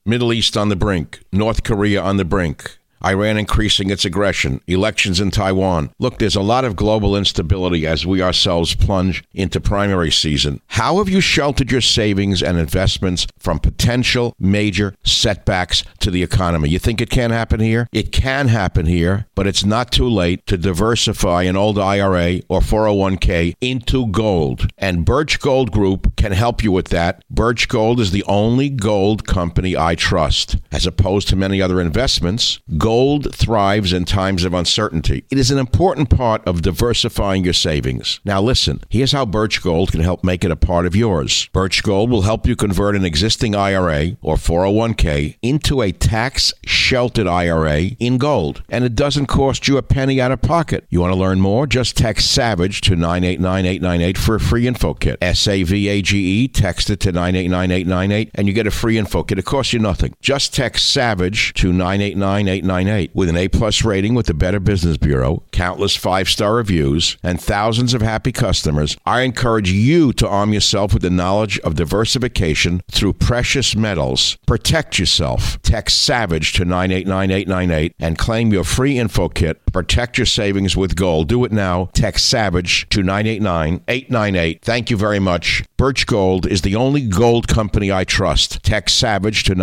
Middle East on the brink. North Korea on the brink. Iran increasing its aggression, elections in Taiwan. Look, there's a lot of global instability as we ourselves plunge into primary season. How have you sheltered your savings and investments from potential major setbacks to the economy? You think it can't happen here? It can happen here, but it's not too late to diversify an old IRA or 401k into gold. And Birch Gold Group can help you with that. Birch Gold is the only gold company I trust. As opposed to many other investments, gold thrives in times of uncertainty. It is an important part of diversifying your savings. Now listen, here's how Birch Gold can help make it a part of yours. Birch Gold will help you convert an existing IRA or 401k into a tax-sheltered IRA in gold. And it doesn't cost you a penny out of pocket. You want to learn more? Just text SAVAGE to 989-898 for a free info kit. SAVAGE, text it to 989-898 and you get a free info kit. It costs you nothing. Just text SAVAGE to 989-898. With an A-plus rating with the Better Business Bureau, countless 5-star reviews, and thousands of happy customers, I encourage you to arm yourself with the knowledge of diversification through precious metals. Protect yourself. Text SAVAGE to 989-898 and claim your free info kit. Protect your savings with gold. Do it now. Text SAVAGE to 989-898. Thank you very much. Birch Gold is the only gold company I trust. Text SAVAGE to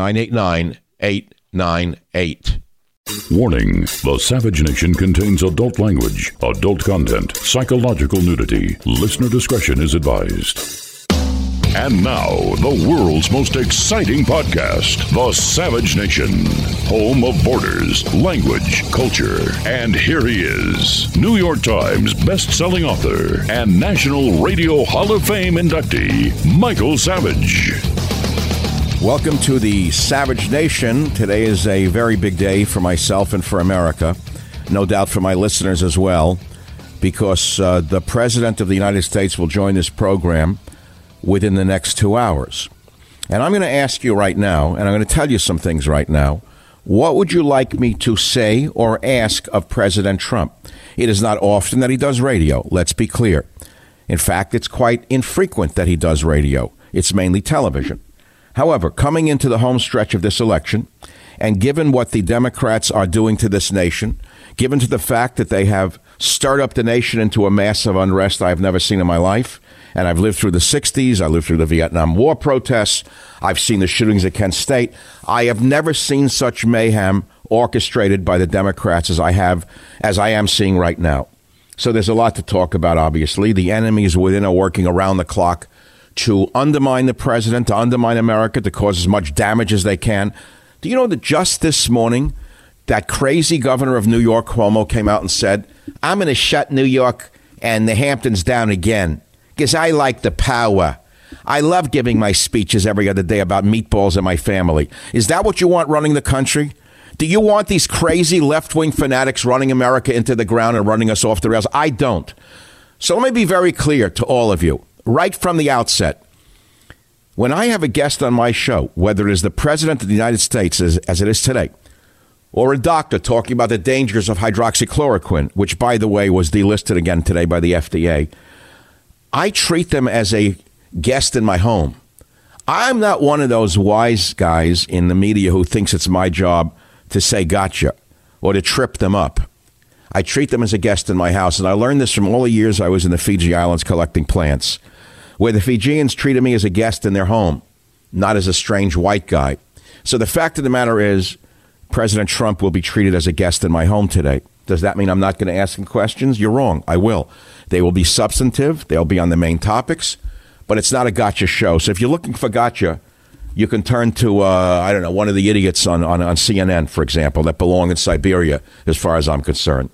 989-898. Warning, the Savage Nation contains adult language, adult content, psychological nudity. Listener discretion is advised. And now, the world's most exciting podcast, The Savage Nation, home of borders, language, culture. And here he is, New York Times best-selling author and National Radio Hall of Fame inductee, Michael Savage. Welcome to the Savage Nation. Today is a very big day for myself and for America. No doubt for my listeners as well, because the President of the United States will join this program within the next 2 hours. And I'm going to ask you right now, and I'm going to tell you some things right now, what would you like me to say or ask of President Trump? It is not often that he does radio, let's be clear. In fact, it's quite infrequent that he does radio. It's mainly television. However, coming into the home stretch of this election, and given what the Democrats are doing to this nation, given to the fact that they have stirred up the nation into a massive unrest I've never seen in my life, and I've lived through the 60s, I lived through the Vietnam War protests, I've seen the shootings at Kent State, I have never seen such mayhem orchestrated by the Democrats as I am seeing right now. So there's a lot to talk about, obviously. The enemies within are working around the clock to undermine the president, to undermine America, to cause as much damage as they can. Do you know that just this morning, that crazy governor of New York, Cuomo, came out and said, I'm going to shut New York and the Hamptons down again because I like the power. I love giving my speeches every other day about meatballs and my family. Is that what you want running the country? Do you want these crazy left-wing fanatics running America into the ground and running us off the rails? I don't. So let me be very clear to all of you. Right from the outset, when I have a guest on my show, whether it is the President of the United States, as it is today, or a doctor talking about the dangers of hydroxychloroquine, which, by the way, was delisted again today by the FDA, I treat them as a guest in my home. I'm not one of those wise guys in the media who thinks it's my job to say gotcha or to trip them up. I treat them as a guest in my house, and I learned this from all the years I was in the Fiji Islands collecting plants, where the Fijians treated me as a guest in their home, not as a strange white guy. So the fact of the matter is, President Trump will be treated as a guest in my home today. Does that mean I'm not going to ask him questions? You're wrong. I will. They will be substantive. They'll be on the main topics, but it's not a gotcha show. So if you're looking for gotcha, you can turn to, one of the idiots on CNN, for example, that belong in Siberia, as far as I'm concerned.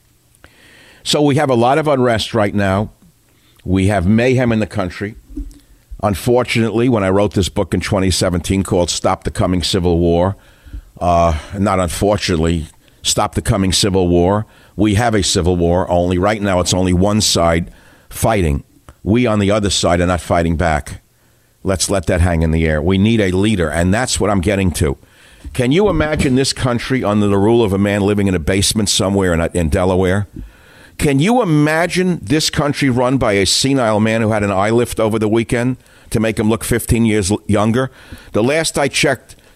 So we have a lot of unrest right now. We have mayhem in the country. Unfortunately, when I wrote this book in 2017 called Stop the Coming Civil War, not unfortunately, Stop the Coming Civil War, we have a civil war, only right now it's only one side fighting. We on the other side are not fighting back. Let's let that hang in the air. We need a leader, and that's what I'm getting to. Can you imagine this country under the rule of a man living in a basement somewhere in Delaware? Can you imagine this country run by a senile man who had an eye lift over the weekend to make him look 15 years younger? The last I checked,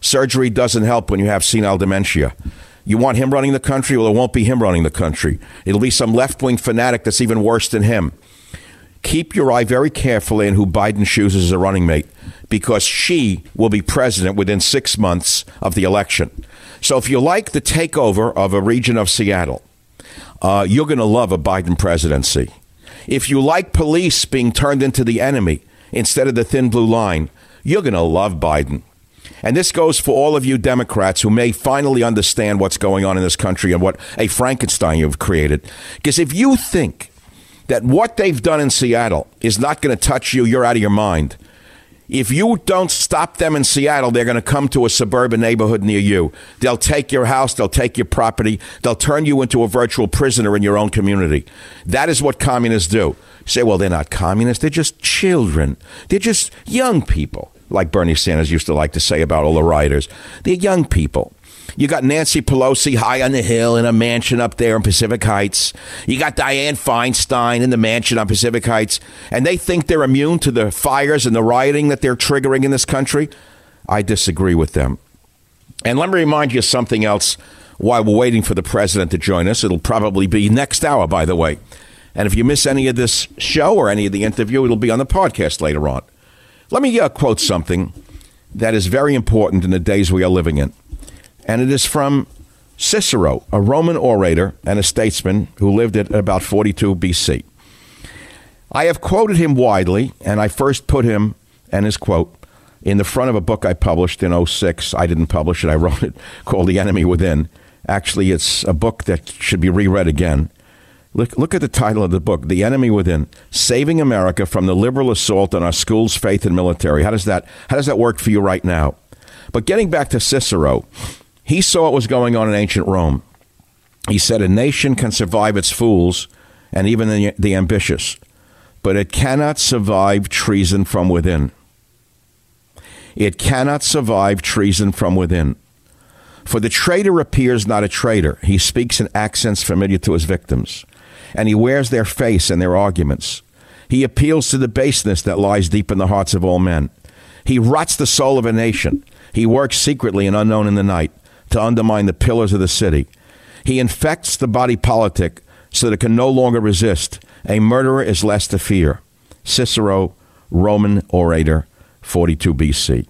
Surgery doesn't help when you have senile dementia. You want him running the country? Well, it won't be him running the country. It'll be some left-wing fanatic that's even worse than him. Keep your eye very carefully on who Biden chooses as a running mate, because she will be president within 6 months of the election. So if you like the takeover of a region of Seattle, you're going to love a Biden presidency. If you like police being turned into the enemy instead of the thin blue line, you're going to love Biden. And this goes for all of you Democrats who may finally understand what's going on in this country and what a Frankenstein you've created. Because if you think that what they've done in Seattle is not going to touch you, you're out of your mind. If you don't stop them in Seattle, they're going to come to a suburban neighborhood near you. They'll take your house. They'll take your property. They'll turn you into a virtual prisoner in your own community. That is what communists do. You say, well, they're not communists. They're just children. They're just young people, like Bernie Sanders used to like to say about all the rioters. They're young people. You got Nancy Pelosi high on the hill in a mansion up there in Pacific Heights. You got Dianne Feinstein in the mansion on Pacific Heights. And they think they're immune to the fires and the rioting that they're triggering in this country. I disagree with them. And let me remind you something else while we're waiting for the president to join us. It'll probably be next hour, by the way. And if you miss any of this show or any of the interview, it'll be on the podcast later on. Let me quote something that is very important in the days we are living in. And it is from Cicero, a Roman orator and a statesman who lived at about 42 BC. I have quoted him widely, and I first put him and his quote in the front of a book I published in 2006. I didn't publish it. I wrote it, called The Enemy Within. Actually, it's a book that should be reread again. Look at the title of the book, The Enemy Within, Saving America from the Liberal Assault on Our Schools, Faith, and Military. How does that work for you right now? But getting back to Cicero, he saw what was going on in ancient Rome. He said a nation can survive its fools and even the ambitious, but it cannot survive treason from within. It cannot survive treason from within. For the traitor appears not a traitor. He speaks in accents familiar to his victims, and he wears their face in their arguments. He appeals to the baseness that lies deep in the hearts of all men. He rots the soul of a nation. He works secretly and unknown in the night to undermine the pillars of the city. He infects the body politic so that it can no longer resist. A murderer is less to fear. Cicero, Roman orator, 42 BC.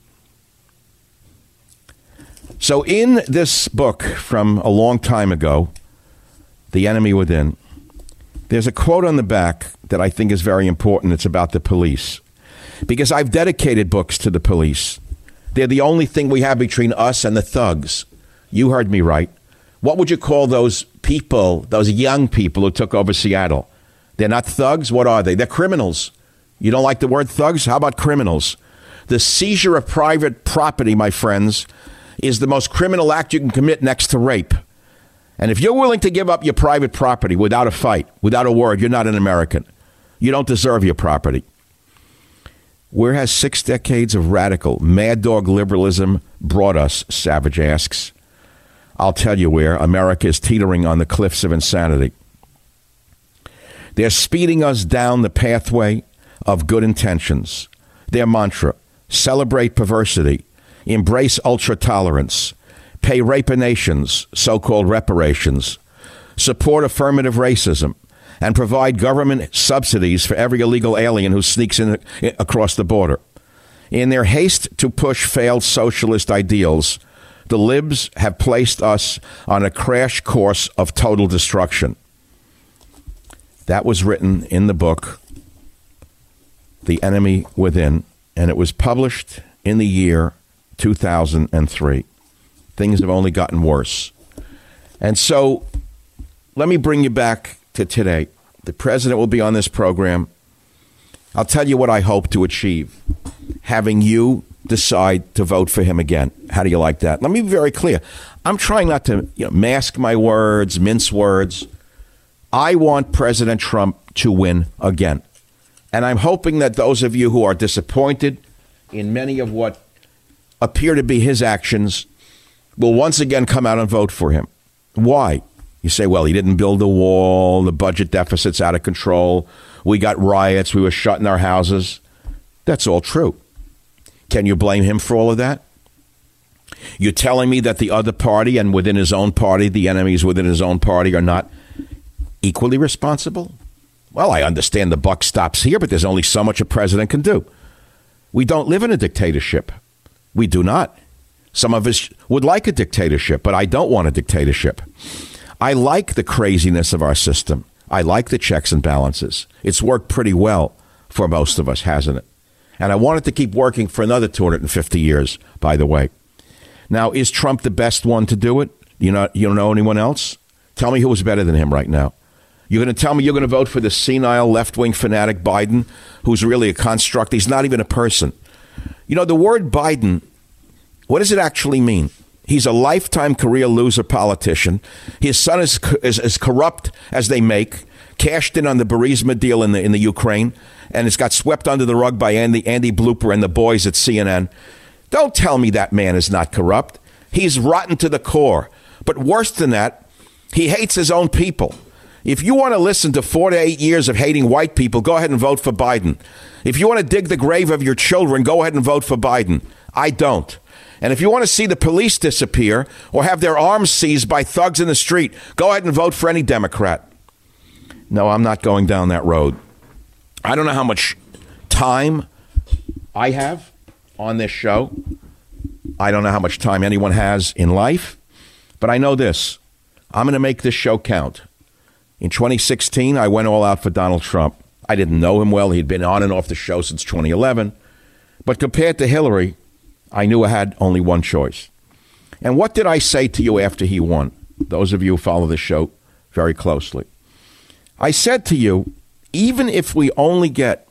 So in this book from a long time ago, The Enemy Within, there's a quote on the back that I think is very important. It's about the police. Because I've dedicated books to the police. They're the only thing we have between us and the thugs. You heard me right. What would you call those people, those young people who took over Seattle? They're not thugs. What are they? They're criminals. You don't like the word thugs? How about criminals? The seizure of private property, my friends, is the most criminal act you can commit next to rape. And if you're willing to give up your private property without a fight, without a word, you're not an American. You don't deserve your property. Where has 6 decades of radical, mad dog liberalism brought us, Savage asks. I'll tell you where. America is teetering on the cliffs of insanity. They're speeding us down the pathway of good intentions. Their mantra, celebrate perversity, embrace ultra-tolerance, pay reparations, so-called reparations, support affirmative racism, and provide government subsidies for every illegal alien who sneaks in across the border. In their haste to push failed socialist ideals, the libs have placed us on a crash course of total destruction. That was written in the book, The Enemy Within, and it was published in the year 2003. Things have only gotten worse. And so let me bring you back to today. The president will be on this program. I'll tell you what I hope to achieve. Having you decide to vote for him again. How do you like that? Let me be very clear. I'm trying not to mask my words, mince words. I want President Trump to win again. And I'm hoping that those of you who are disappointed in many of what appear to be his actions will once again come out and vote for him. Why? You say, well, he didn't build a wall. The budget deficit's out of control. We got riots. We were shut in our houses. That's all true. Can you blame him for all of that? You're telling me that the other party and within his own party, the enemies within his own party are not equally responsible? Well, I understand the buck stops here, but there's only so much a president can do. We don't live in a dictatorship. We do not. Some of us would like a dictatorship, but I don't want a dictatorship. I like the craziness of our system. I like the checks and balances. It's worked pretty well for most of us, hasn't it? And I want it to keep working for another 250 years, by the way. Now, is Trump the best one to do it? You don't know anyone else? Tell me who was better than him right now. You're going to tell me you're going to vote for the senile left-wing fanatic Biden, who's really a construct? He's not even a person. You know, the word Biden, what does it actually mean? He's a lifetime career loser politician. His son is as corrupt as they make, cashed in on the Burisma deal in the Ukraine, and it's got swept under the rug by Andy Blooper and the boys at CNN. Don't tell me that man is not corrupt. He's rotten to the core. But worse than that, he hates his own people. If you want to listen to 4 to 8 years of hating white people, go ahead and vote for Biden. If you want to dig the grave of your children, go ahead and vote for Biden. I don't. And if you want to see the police disappear or have their arms seized by thugs in the street, go ahead and vote for any Democrat. No, I'm not going down that road. I don't know how much time I have on this show. I don't know how much time anyone has in life. But I know this. I'm going to make this show count. In 2016, I went all out for Donald Trump. I didn't know him well. He'd been on and off the show since 2011. But compared to Hillary, I knew I had only one choice. And what did I say to you after he won? Those of you who follow the show very closely. I said to you, even if we only get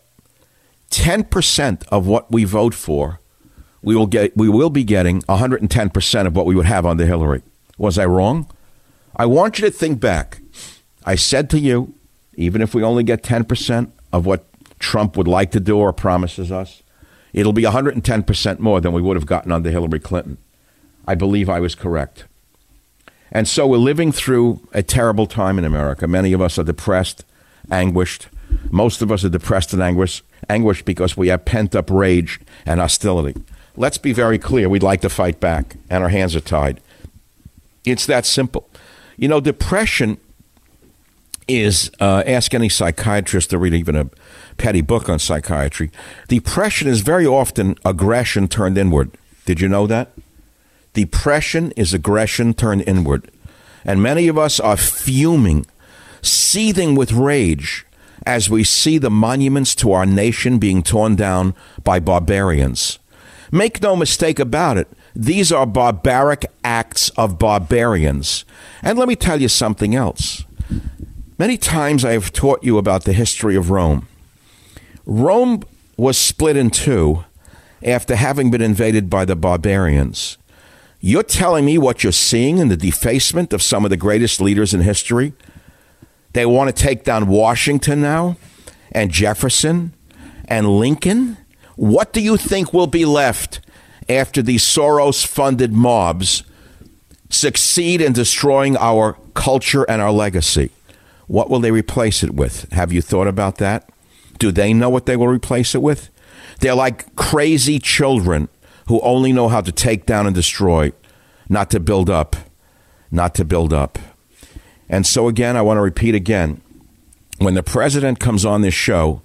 10% of what we vote for, we will be getting 110% of what we would have under Hillary. Was I wrong? I want you to think back. I said to you, even if we only get 10% of what Trump would like to do or promises us, it'll be 110% more than we would have gotten under Hillary Clinton. I believe I was correct. And so we're living through a terrible time in America. Many of us are depressed, anguished. Most of us are depressed and anguished because we have pent-up rage and hostility. Let's be very clear. We'd like to fight back, and our hands are tied. It's that simple. You know, depression is, ask any psychiatrist to read even a petty book on psychiatry. Depression is very often aggression turned inward. Did you know that? Depression is aggression turned inward. And many of us are fuming, seething with rage as we see the monuments to our nation being torn down by barbarians. Make no mistake about it. These are barbaric acts of barbarians. And let me tell you something else. Many times I have taught you about the history of Rome. Rome was split in two after having been invaded by the barbarians. You're telling me what you're seeing in the defacement of some of the greatest leaders in history? They want to take down Washington now, and Jefferson, and Lincoln? What do you think will be left after these Soros-funded mobs succeed in destroying our culture and our legacy? What will they replace it with? Have you thought about that? Do they know what they will replace it with? They're like crazy children who only know how to take down and destroy, not to build up, not to build up. And so again, I want to repeat again, when the president comes on this show,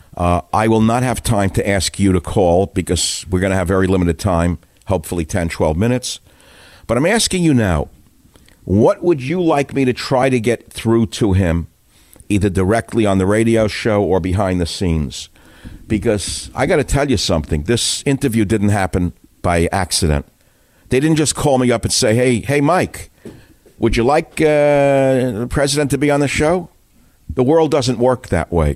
I will not have time to ask you to call because we're going to have very limited time, hopefully 10, 12 minutes. But I'm asking you now, what would you like me to try to get through to him, either directly on the radio show or behind the scenes? Because I got to tell you something. This interview didn't happen by accident. They didn't just call me up and say, hey, Mike, would you like the president to be on the show? The world doesn't work that way.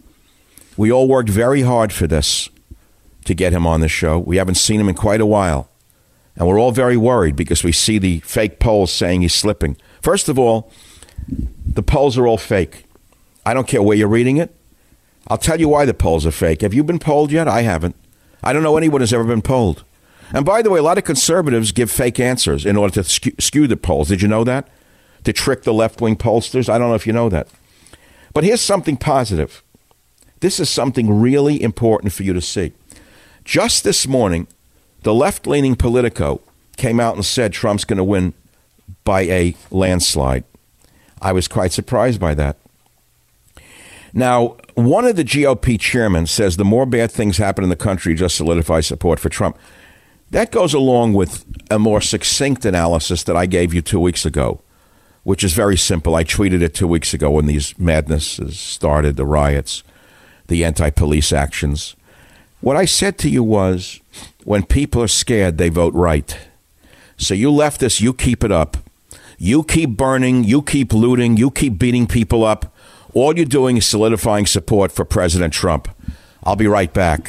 We all worked very hard for this to get him on the show. We haven't seen him in quite a while. And we're all very worried because we see the fake polls saying he's slipping. First of all, the polls are all fake. I don't care where you're reading it. I'll tell you why the polls are fake. Have you been polled yet? I haven't. I don't know anyone who's ever been polled. And by the way, a lot of conservatives give fake answers in order to skew the polls. Did you know that? To trick the left-wing pollsters? I don't know if you know that. But here's something positive. This is something really important for you to see. Just this morning, the left-leaning Politico came out and said Trump's going to win by a landslide. I was quite surprised by that. Now, one of the GOP chairmen says the more bad things happen in the country, just solidify support for Trump. That goes along with a more succinct analysis that I gave you 2 weeks ago, which is very simple. I tweeted it 2 weeks ago when these madnesses started, the riots, the anti-police actions. What I said to you was, when people are scared, they vote right. So you leftists, you keep it up. You keep burning, you keep looting, you keep beating people up. All you're doing is solidifying support for President Trump. I'll be right back.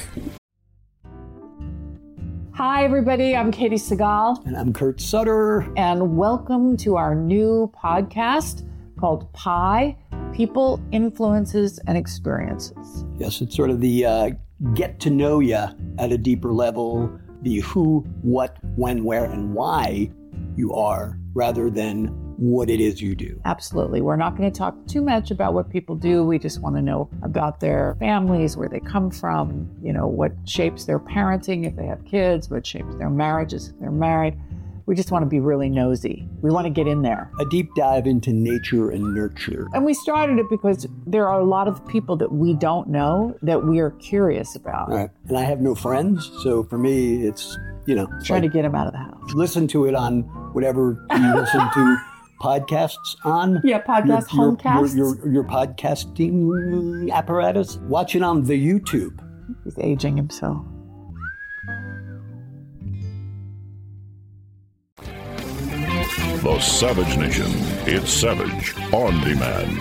Hi, everybody. I'm Katie Segal. And I'm Kurt Sutter. And welcome to our new podcast called PIE, People, Influences, and Experiences. Yes, it's sort of the get to know you at a deeper level, the who, what, when, where, and why you are, rather than what it is you do. Absolutely. We're not going to talk too much about what people do. We just want to know about their families, where they come from, what shapes their parenting if they have kids, what shapes their marriages if they're married. We just want to be really nosy. We want to get in there. A deep dive into nature and nurture. And we started it because there are a lot of people that we don't know that we are curious about. Right. And I have no friends, so for me, it's, trying to get them out of the house. Listen to it on whatever you listen to podcasts on. Yeah, homecasts. Your podcasting apparatus. Watch it on the YouTube. He's aging himself. The Savage Nation. It's Savage on Demand.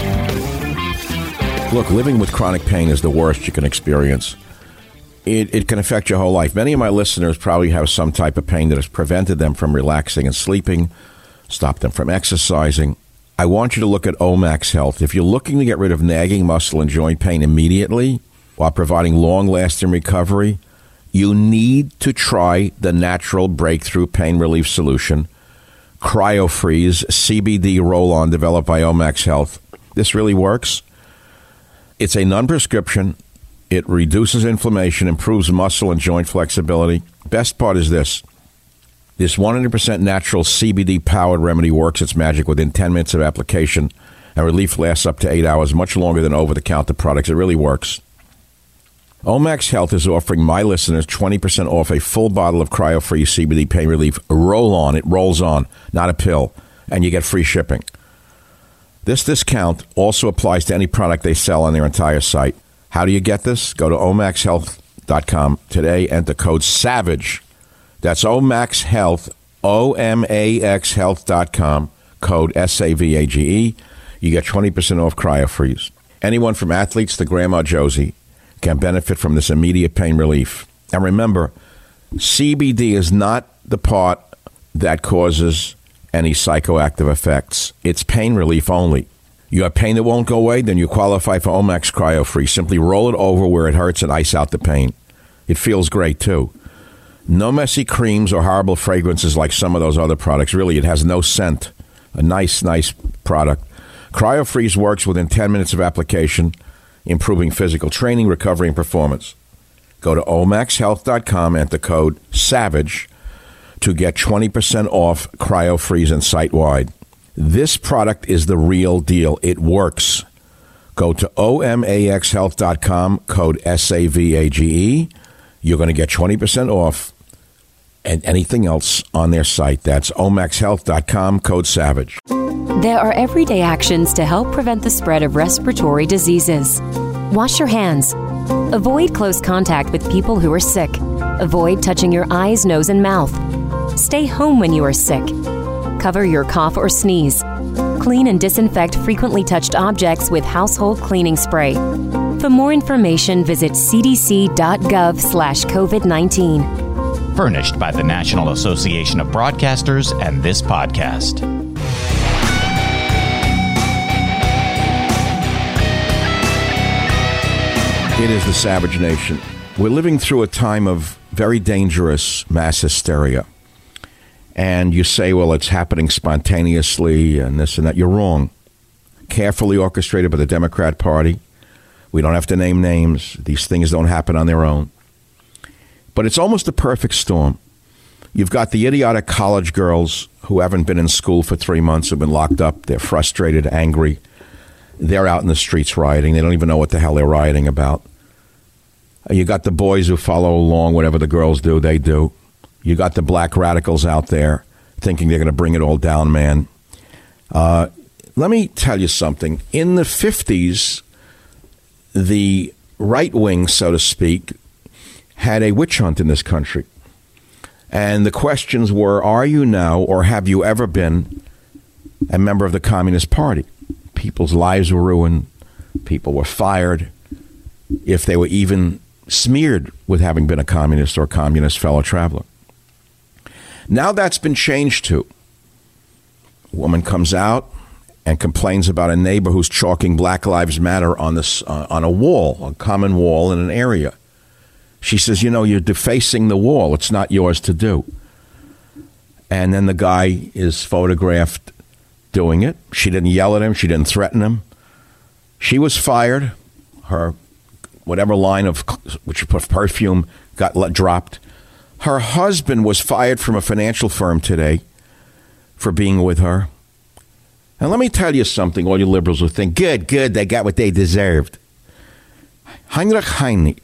Look, living with chronic pain is the worst you can experience. It can affect your whole life. Many of my listeners probably have some type of pain that has prevented them from relaxing and sleeping, stopped them from exercising. I want you to look at Omax Health. If you're looking to get rid of nagging muscle and joint pain immediately while providing long-lasting recovery, you need to try the natural breakthrough pain relief solution, CryoFreeze CBD Roll-On, developed by Omax Health. This really works. It's a non-prescription. It reduces inflammation, improves muscle and joint flexibility. Best part is this. This 100% natural CBD-powered remedy works its magic within 10 minutes of application, and relief lasts up to 8 hours, much longer than over-the-counter products. It really works. Omax Health is offering my listeners 20% off a full bottle of CryoFreeze CBD Pain Relief Roll-On. It rolls on, not a pill, and you get free shipping. This discount also applies to any product they sell on their entire site. How do you get this? Go to omaxhealth.com today, enter code SAVAGE. That's Omax Health, OMAXHealth.com, code SAVAGE. You get 20% off CryoFreeze. Anyone from athletes to Grandma Josie can benefit from this immediate pain relief. And remember, CBD is not the part that causes any psychoactive effects. It's pain relief only. You have pain that won't go away, then you qualify for Omax CryoFreeze. Simply roll it over where it hurts and ice out the pain. It feels great, too. No messy creams or horrible fragrances like some of those other products. Really, it has no scent. A nice product. CryoFreeze works within 10 minutes of application, improving physical training, recovery, and performance. Go to omaxhealth.com, enter code SAVAGE to get 20% off CryoFreeze and site-wide. This product is the real deal. It works. Go to omaxhealth.com, code SAVAGE. You're going to get 20% off and anything else on their site. That's omaxhealth.com, code SAVAGE. There are everyday actions to help prevent the spread of respiratory diseases. Wash your hands. Avoid close contact with people who are sick. Avoid touching your eyes, nose, and mouth. Stay home when you are sick. Cover your cough or sneeze. Clean and disinfect frequently touched objects with household cleaning spray. For more information, visit cdc.gov/COVID-19. Furnished by the National Association of Broadcasters and this podcast. It is the Savage Nation. We're living through a time of very dangerous mass hysteria. And you say, well, it's happening spontaneously and this and that. You're wrong. Carefully orchestrated by the Democrat Party. We don't have to name names. These things don't happen on their own. But it's almost a perfect storm. You've got the idiotic college girls who haven't been in school for 3 months, who've been locked up. They're frustrated, angry. They're out in the streets rioting. They don't even know what the hell they're rioting about. You got the boys who follow along, whatever the girls do, they do. You got the black radicals out there thinking they're going to bring it all down, man. Let me tell you something. In the 50s, the right wing, so to speak, had a witch hunt in this country. And the questions were, are you now or have you ever been a member of the Communist Party? People's lives were ruined. People were fired. If they were even smeared with having been a communist or a communist fellow traveler. Now that's been changed to. A woman comes out and complains about a neighbor who's chalking Black Lives Matter on a wall, a common wall in an area. She says, you're defacing the wall. It's not yours to do. And then the guy is photographed doing it. She didn't yell at him. She didn't threaten him. She was fired. Her whatever line of perfume got dropped. Her husband was fired from a financial firm today for being with her. And let me tell you something, all you liberals who think, good, they got what they deserved. Heinrich Heine,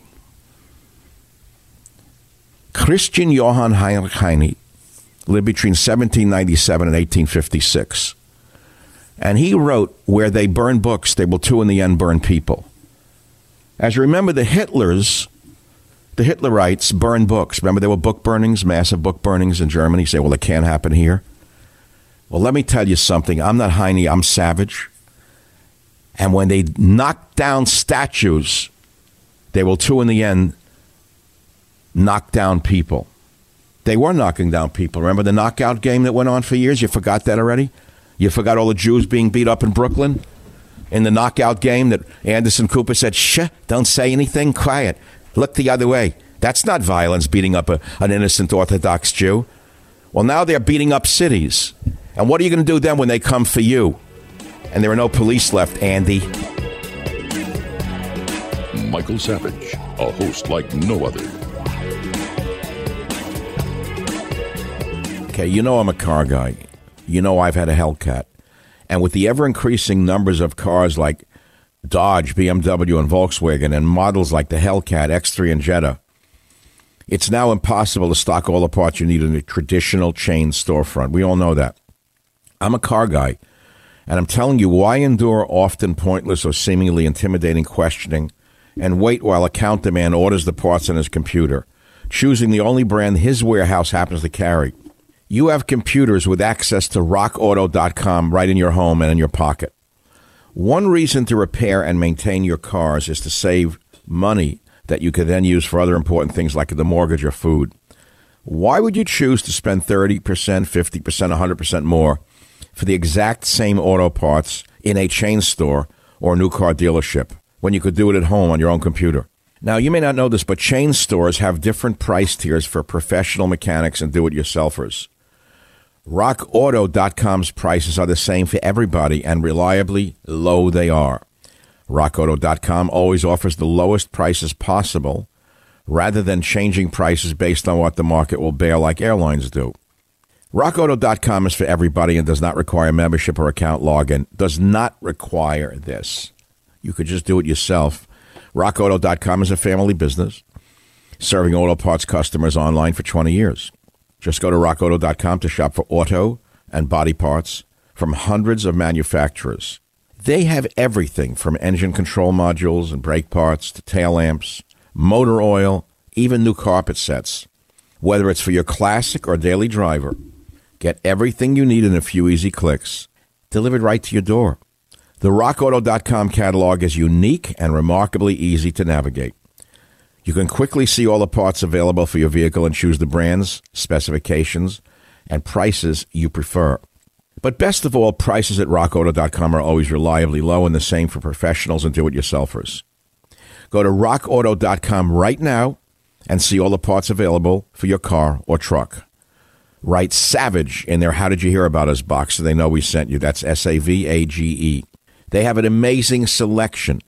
Christian Johann Heinrich Heine, lived between 1797 and 1856. And he wrote, where they burn books, they will too in the end burn people. As you remember, the Hitlerites burned books. Remember, there were book burnings, massive book burnings in Germany. You say, well, it can't happen here. Well, let me tell you something. I'm not Heine, I'm Savage. And when they knock down statues, they will too in the end knock down people. They were knocking down people. Remember the knockout game that went on for years? You forgot that already? You forgot all the Jews being beat up in Brooklyn? In the knockout game that Anderson Cooper said, shh, don't say anything, quiet. Look the other way. That's not violence, beating up an innocent Orthodox Jew. Well, now they're beating up cities. And what are you going to do then when they come for you? And there are no police left, Andy. Michael Savage, a host like no other. Okay, I'm a car guy. I've had a Hellcat. And with the ever-increasing numbers of cars like Dodge, BMW, and Volkswagen, and models like the Hellcat, X3, and Jetta, it's now impossible to stock all the parts you need in a traditional chain storefront. We all know that. I'm a car guy, and I'm telling you, why endure often pointless or seemingly intimidating questioning and wait while account demand orders the parts on his computer, choosing the only brand his warehouse happens to carry? You have computers with access to rockauto.com right in your home and in your pocket. One reason to repair and maintain your cars is to save money that you could then use for other important things like the mortgage or food. Why would you choose to spend 30%, 50%, 100% more for the exact same auto parts in a chain store or a new car dealership when you could do it at home on your own computer? Now, you may not know this, but chain stores have different price tiers for professional mechanics and do-it-yourselfers. RockAuto.com's prices are the same for everybody, and reliably low they are. RockAuto.com always offers the lowest prices possible, rather than changing prices based on what the market will bear like airlines do. RockAuto.com is for everybody and does not require membership or account login. Does not require this. You could just do it yourself. RockAuto.com is a family business, serving auto parts customers online for 20 years. Just go to rockauto.com to shop for auto and body parts from hundreds of manufacturers. They have everything from engine control modules and brake parts to tail lamps, motor oil, even new carpet sets. Whether it's for your classic or daily driver, get everything you need in a few easy clicks, delivered right to your door. The rockauto.com catalog is unique and remarkably easy to navigate. You can quickly see all the parts available for your vehicle and choose the brands, specifications, and prices you prefer. But best of all, prices at rockauto.com are always reliably low, and the same for professionals and do-it-yourselfers. Go to rockauto.com right now and see all the parts available for your car or truck. Write SAVAGE in their How Did You Hear About Us box so they know we sent you. That's SAVAGE. They have an amazing selection,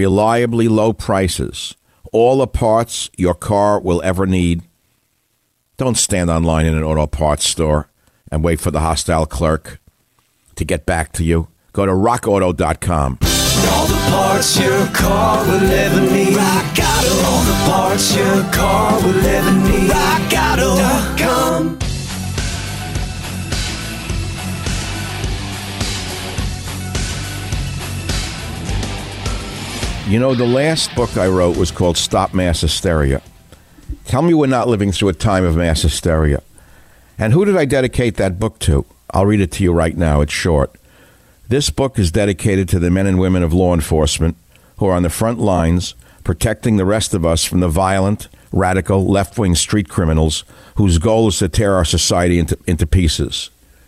reliably low prices, all the parts your car will ever need, Don't stand online in an auto parts store and wait for the hostile clerk to get back to you. Go to rockauto.com. All the parts your car will ever need. Rock Auto. All the parts your car will ever need. rockauto.com. You know, the last book I wrote was called Stop Mass Hysteria. Tell me we're not living through a time of mass hysteria. And who did I dedicate that book to? I'll read it to you right now. It's short. This book is dedicated to the men and women of law enforcement who are on the front lines protecting the rest of us from the violent, radical, left-wing street criminals whose goal is to tear our society into pieces.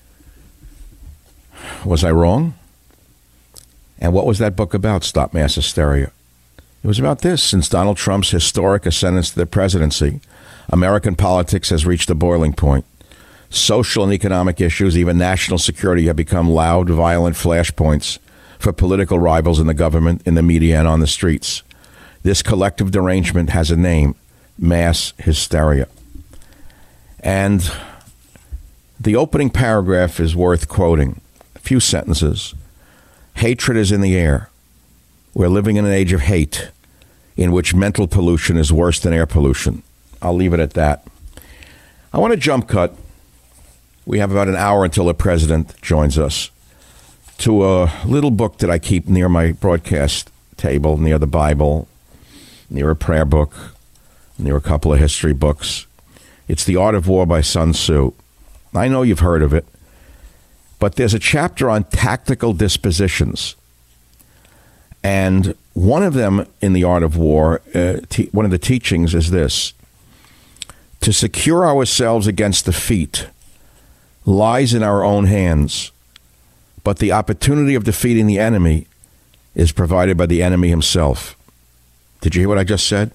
Was I wrong? And what was that book about, Stop Mass Hysteria? It was about this. Since Donald Trump's historic ascendance to the presidency, American politics has reached a boiling point. Social and economic issues, even national security, have become loud, violent flashpoints for political rivals in the government, in the media, and on the streets. This collective derangement has a name: mass hysteria. And the opening paragraph is worth quoting. A few sentences. Hatred is in the air. We're living in an age of hate in which mental pollution is worse than air pollution. I'll leave it at that. I want to jump cut. We have about an hour until the president joins us, to a little book that I keep near my broadcast table, near the Bible, near a prayer book, near a couple of history books. It's The Art of War by Sun Tzu. I know you've heard of it, but there's a chapter on tactical dispositions. And one of them in The Art of War, one of the teachings is this: to secure ourselves against defeat lies in our own hands, but the opportunity of defeating the enemy is provided by the enemy himself. Did you hear what I just said?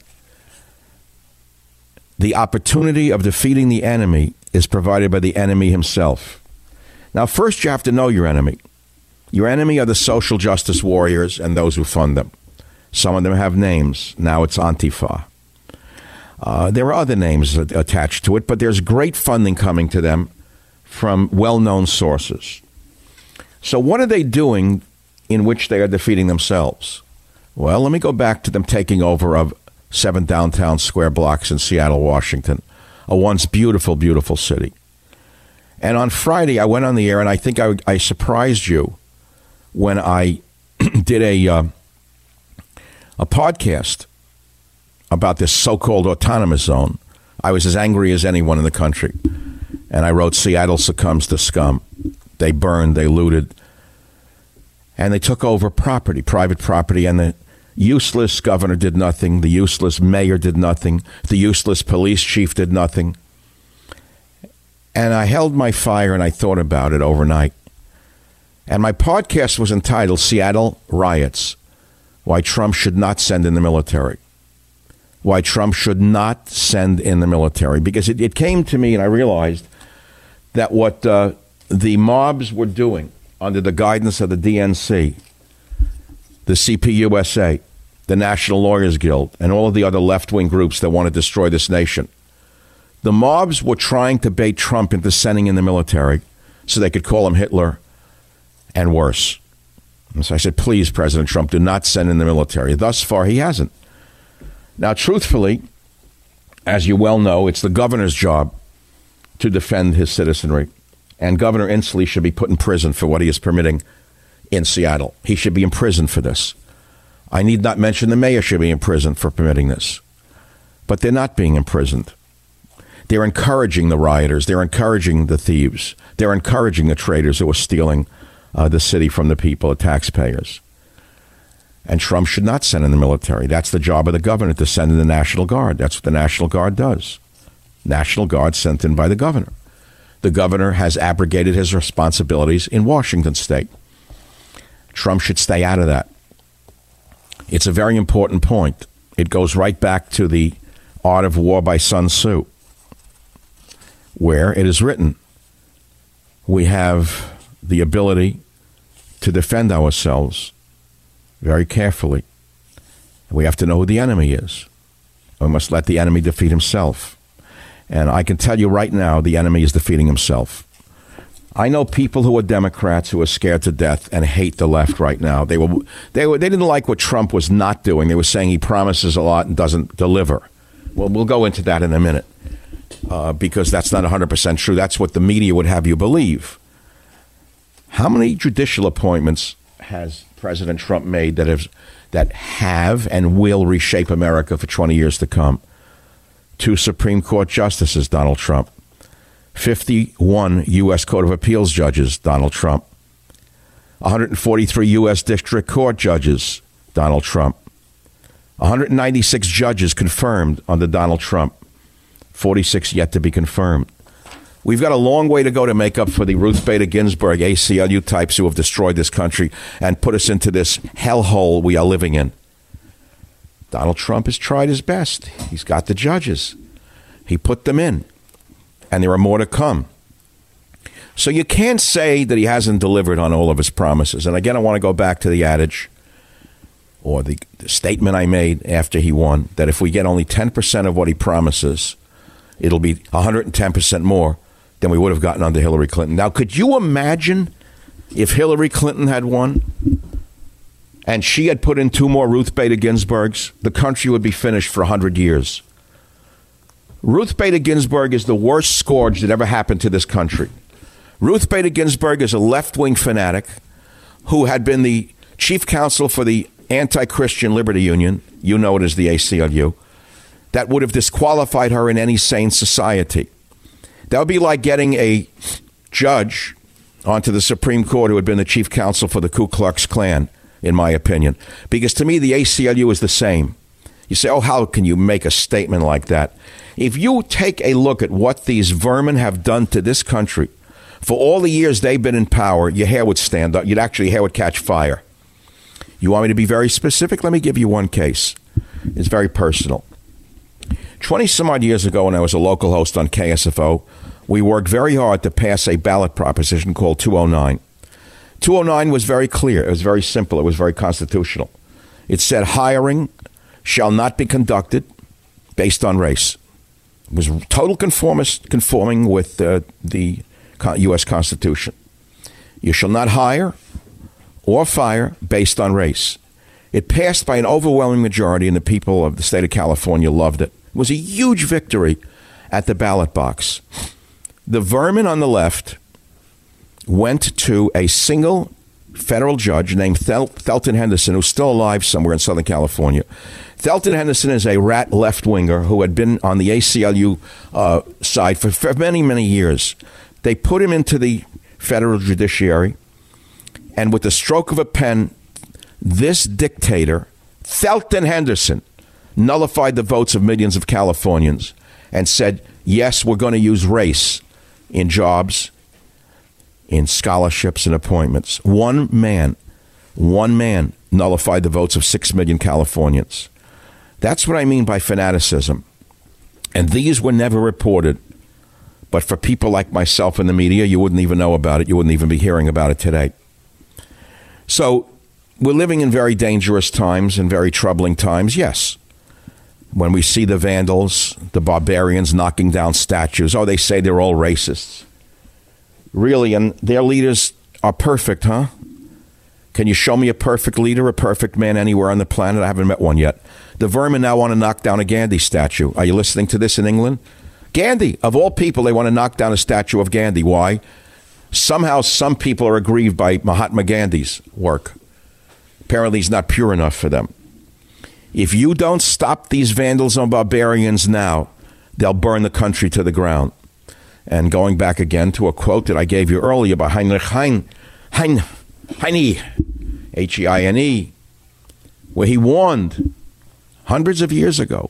The opportunity of defeating the enemy is provided by the enemy himself. Now, first you have to know your enemy. Your enemy are the social justice warriors and those who fund them. Some of them have names. Now it's Antifa. There are other names attached to it, but there's great funding coming to them from well-known sources. So what are they doing in which they are defeating themselves? Well, let me go back to them taking over of 7 downtown square blocks in Seattle, Washington, a once beautiful, beautiful city. And on Friday, I went on the air, and I think I surprised you when I did a podcast about this so-called autonomous zone. I was as angry as anyone in the country. And I wrote, Seattle succumbs to scum. They burned, they looted, and they took over property, private property, and the useless governor did nothing. The useless mayor did nothing. The useless police chief did nothing. And I held my fire and I thought about it overnight. And my podcast was entitled Seattle Riots: Why Trump Should Not Send in the Military. Why Trump should not send in the military. Because it came to me and I realized that what the mobs were doing under the guidance of the DNC, the CPUSA, the National Lawyers Guild, and all of the other left-wing groups that want to destroy this nation, the mobs were trying to bait Trump into sending in the military so they could call him Hitler and worse. And so I said, please, President Trump, do not send in the military. Thus far, he hasn't. Now, truthfully, as you well know, it's the governor's job to defend his citizenry. And Governor Inslee should be put in prison for what he is permitting in Seattle. He should be in prison for this. I need not mention the mayor should be in prison for permitting this. But they're not being imprisoned. They're encouraging the rioters. They're encouraging the thieves. They're encouraging the traitors who are stealing the city from the people, the taxpayers. And Trump should not send in the military. That's the job of the governor, to send in the National Guard. That's what the National Guard does. National Guard sent in by the governor. The governor has abrogated his responsibilities in Washington state. Trump should stay out of that. It's a very important point. It goes right back to The Art of War by Sun Tzu, where it is written, we have the ability to defend ourselves very carefully. We have to know who the enemy is. We must let the enemy defeat himself. And I can tell you right now, the enemy is defeating himself. I know people who are Democrats who are scared to death and hate the left right now. They didn't like what Trump was not doing. They were saying he promises a lot and doesn't deliver. Well, we'll go into that in a minute because that's not 100% true. That's what the media would have you believe. How many judicial appointments has President Trump made that have and will reshape America for 20 years to come? 2 Supreme Court justices, Donald Trump. 51 U.S. Court of Appeals judges, Donald Trump. 143 U.S. District Court judges, Donald Trump. 196 judges confirmed under Donald Trump. 46 yet to be confirmed. We've got a long way to go to make up for the Ruth Bader Ginsburg, ACLU types who have destroyed this country and put us into this hellhole we are living in. Donald Trump has tried his best. He's got the judges. He put them in. And there are more to come. So you can't say that he hasn't delivered on all of his promises. And again, I want to go back to the adage or the statement I made after he won, that if we get only 10% of what he promises, it'll be 110% more than we would have gotten under Hillary Clinton. Now, could you imagine if Hillary Clinton had won and she had put in 2 more Ruth Bader Ginsburgs? The country would be finished for 100 years. Ruth Bader Ginsburg is the worst scourge that ever happened to this country. Ruth Bader Ginsburg is a left-wing fanatic who had been the chief counsel for the Anti-Christian Liberty Union, you know it as the ACLU, that would have disqualified her in any sane society. That would be like getting a judge onto the Supreme Court who had been the chief counsel for the Ku Klux Klan, in my opinion. Because to me, the ACLU is the same. You say, oh, how can you make a statement like that? If you take a look at what these vermin have done to this country, for all the years they've been in power, your hair would stand up. Your hair would catch fire. You want me to be very specific? Let me give you one case. It's very personal. 20 some odd years ago, when I was a local host on KSFO, we worked very hard to pass a ballot proposition called 209. 209 was very clear. It was very simple. It was very constitutional. It said hiring shall not be conducted based on race. It was total conforming with the U.S. Constitution. You shall not hire or fire based on race. It passed by an overwhelming majority, and the people of the state of California loved it. It was a huge victory at the ballot box. The vermin on the left went to a single federal judge named Thelton Henderson, who's still alive somewhere in Southern California. Thelton Henderson is a rat left-winger who had been on the ACLU side for many, many years. They put him into the federal judiciary, and with the stroke of a pen, this dictator, Thelton Henderson, nullified the votes of millions of Californians and said, yes, we're going to use race in jobs, in scholarships and appointments. One man nullified the votes of 6 million Californians. That's what I mean by fanaticism. And these were never reported. But for people like myself in the media, you wouldn't even know about it. You wouldn't even be hearing about it today. So we're living in very dangerous times and very troubling times, yes. When we see the vandals, the barbarians knocking down statues, they say they're all racists. Really, and their leaders are perfect, huh? Can you show me a perfect leader, a perfect man anywhere on the planet? I haven't met one yet. The vermin now want to knock down a Gandhi statue. Are you listening to this in England? Gandhi, of all people, they want to knock down a statue of Gandhi. Why? Somehow some people are aggrieved by Mahatma Gandhi's work. Apparently he's not pure enough for them. If you don't stop these vandals and barbarians now, they'll burn the country to the ground. And going back again to a quote that I gave you earlier by Heinrich Heine, Heine, where he warned hundreds of years ago,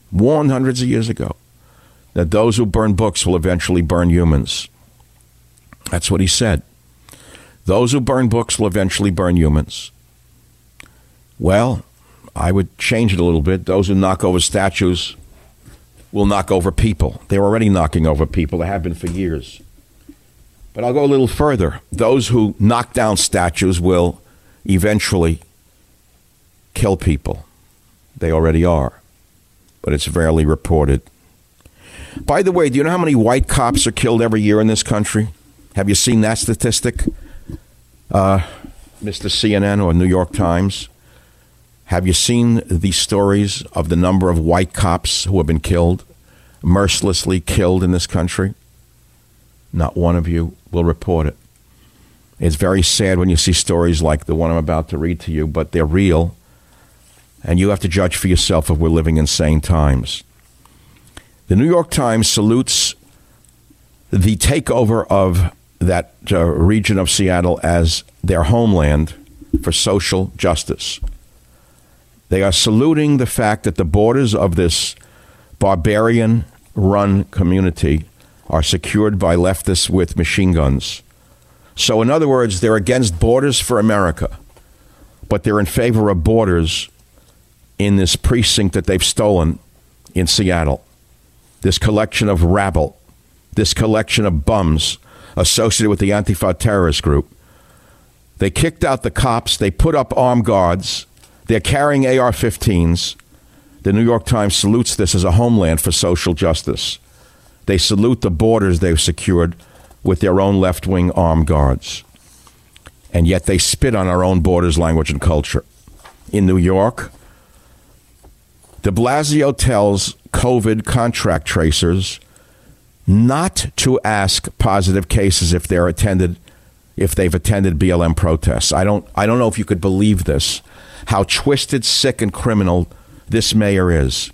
that those who burn books will eventually burn humans. That's what he said. Those who burn books will eventually burn humans. Well, I would change it a little bit. Those who knock over statues will knock over people. They're already knocking over people. They have been for years. But I'll go a little further. Those who knock down statues will eventually kill people. They already are. But it's rarely reported. By the way, do you know how many white cops are killed every year in this country? Have you seen that statistic, Mr. CNN or New York Times? Have you seen the stories of the number of white cops who have been killed, mercilessly killed in this country? Not one of you will report it. It's very sad when you see stories like the one I'm about to read to you, but they're real, and you have to judge for yourself if we're living in insane times. The New York Times salutes the takeover of that region of Seattle as their homeland for social justice. They are saluting the fact that the borders of this barbarian-run community are secured by leftists with machine guns. So, in other words, they're against borders for America, but they're in favor of borders in this precinct that they've stolen in Seattle. This collection of rabble, this collection of bums associated with the Antifa terrorist group. They kicked out the cops. They put up armed guards. They're carrying AR-15s. The New York Times salutes this as a homeland for social justice. They salute the borders they've secured with their own left-wing armed guards. And yet they spit on our own borders, language, and culture. In New York, de Blasio tells COVID contract tracers not to ask positive cases if they've attended BLM protests. I don't know if you could believe this, how twisted, sick, and criminal this mayor is.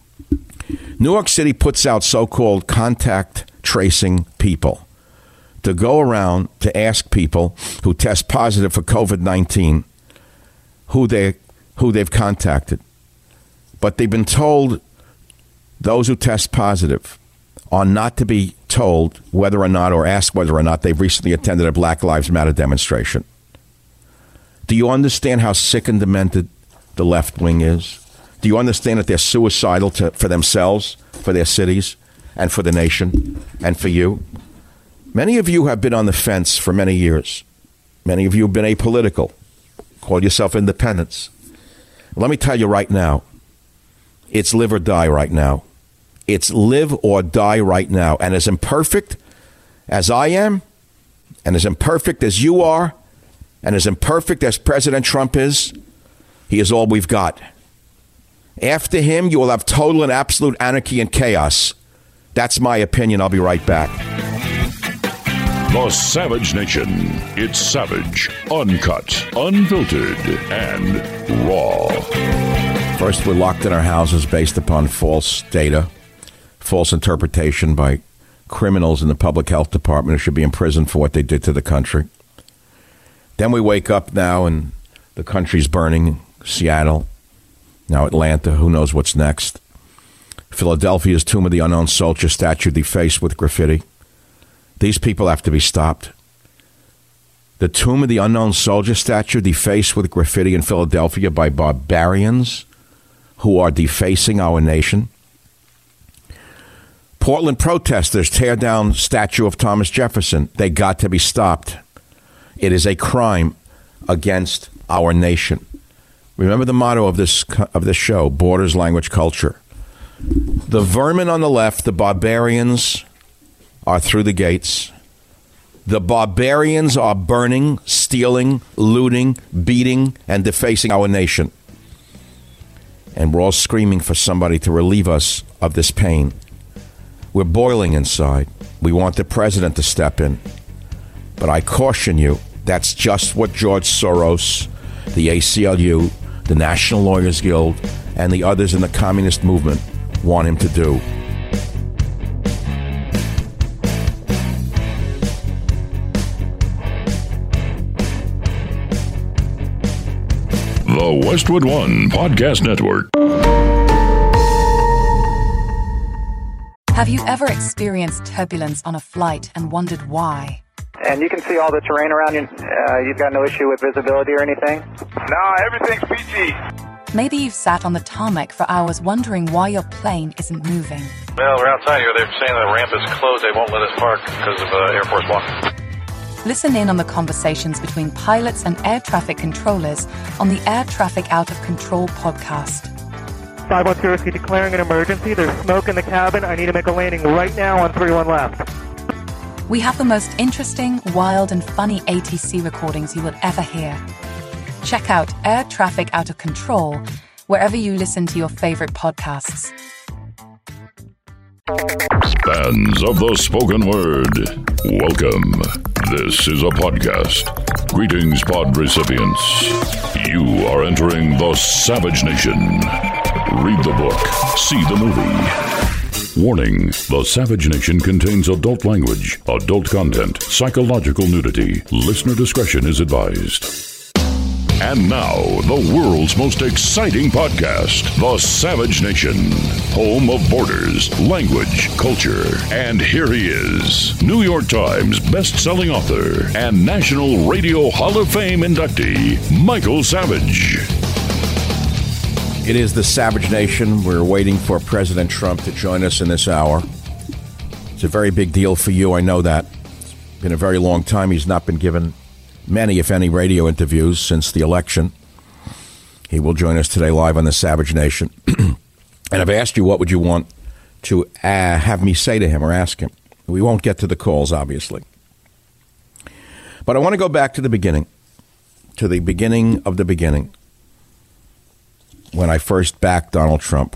New York City puts out so-called contact tracing people to go around to ask people who test positive for COVID-19 who they've contacted. But they've been told those who test positive are not to be told whether or not, or asked whether or not they've recently attended a Black Lives Matter demonstration. Do you understand how sick and demented the left wing is? Do you understand that they're suicidal for themselves, for their cities, and for the nation, and for you? Many of you have been on the fence for many years. Many of you have been apolitical, call yourself independents. Let me tell you right now, it's live or die right now. It's live or die right now. And as imperfect as I am, and as imperfect as you are, and as imperfect as President Trump is, he is all we've got. After him, you will have total and absolute anarchy and chaos. That's my opinion. I'll be right back. The Savage Nation. It's savage, uncut, unfiltered, and raw. First, we're locked in our houses based upon false data, false interpretation by criminals in the public health department who should be in prison for what they did to the country. Then we wake up now and the country's burning. Seattle, now Atlanta, who knows what's next. Philadelphia's Tomb of the Unknown Soldier statue defaced with graffiti. These people have to be stopped. The Tomb of the Unknown Soldier statue defaced with graffiti in Philadelphia by barbarians who are defacing our nation. Portland protesters tear down statue of Thomas Jefferson. They got to be stopped. It is a crime against our nation. Remember the motto of this show, borders, language, culture. The vermin on the left, the barbarians, are through the gates. The barbarians are burning, stealing, looting, beating, and defacing our nation. And we're all screaming for somebody to relieve us of this pain. We're boiling inside. We want the president to step in. But I caution you, that's just what George Soros, the ACLU, the National Lawyers Guild, and the others in the communist movement want him to do. The Westwood One Podcast Network. Have you ever experienced turbulence on a flight and wondered why? And you can see all the terrain around you. You've got no issue with visibility or anything? No, everything's peachy. Maybe you've sat on the tarmac for hours wondering why your plane isn't moving. Well, we're outside here. They're saying the ramp is closed. They won't let us park because of Air Force One. Listen in on the conversations between pilots and air traffic controllers on the Air Traffic Out of Control podcast. 510 Whiskey declaring an emergency. There's smoke in the cabin. I need to make a landing right now on 31 left. We have the most interesting, wild, and funny ATC recordings you will ever hear. Check out Air Traffic Out of Control wherever you listen to your favorite podcasts. Fans of the spoken word, welcome. This is a podcast. Greetings, pod recipients. You are entering the Savage Nation. Read the book, see the movie. Warning, the Savage Nation contains adult language, adult content, psychological nudity. Listener discretion is advised. And now, the world's most exciting podcast, The Savage Nation, home of borders, language, culture. And here he is, New York Times best-selling author and National Radio Hall of Fame inductee, Michael Savage. It is The Savage Nation. We're waiting for President Trump to join us in this hour. It's a very big deal for you, I know that. It's been a very long time. He's not been given many, if any, radio interviews since the election. He will join us today live on the Savage Nation. And I've asked you, what would you want to have me say to him or ask him? We won't get to the calls, obviously. But I want to go back to the beginning of the beginning, when I first backed Donald Trump.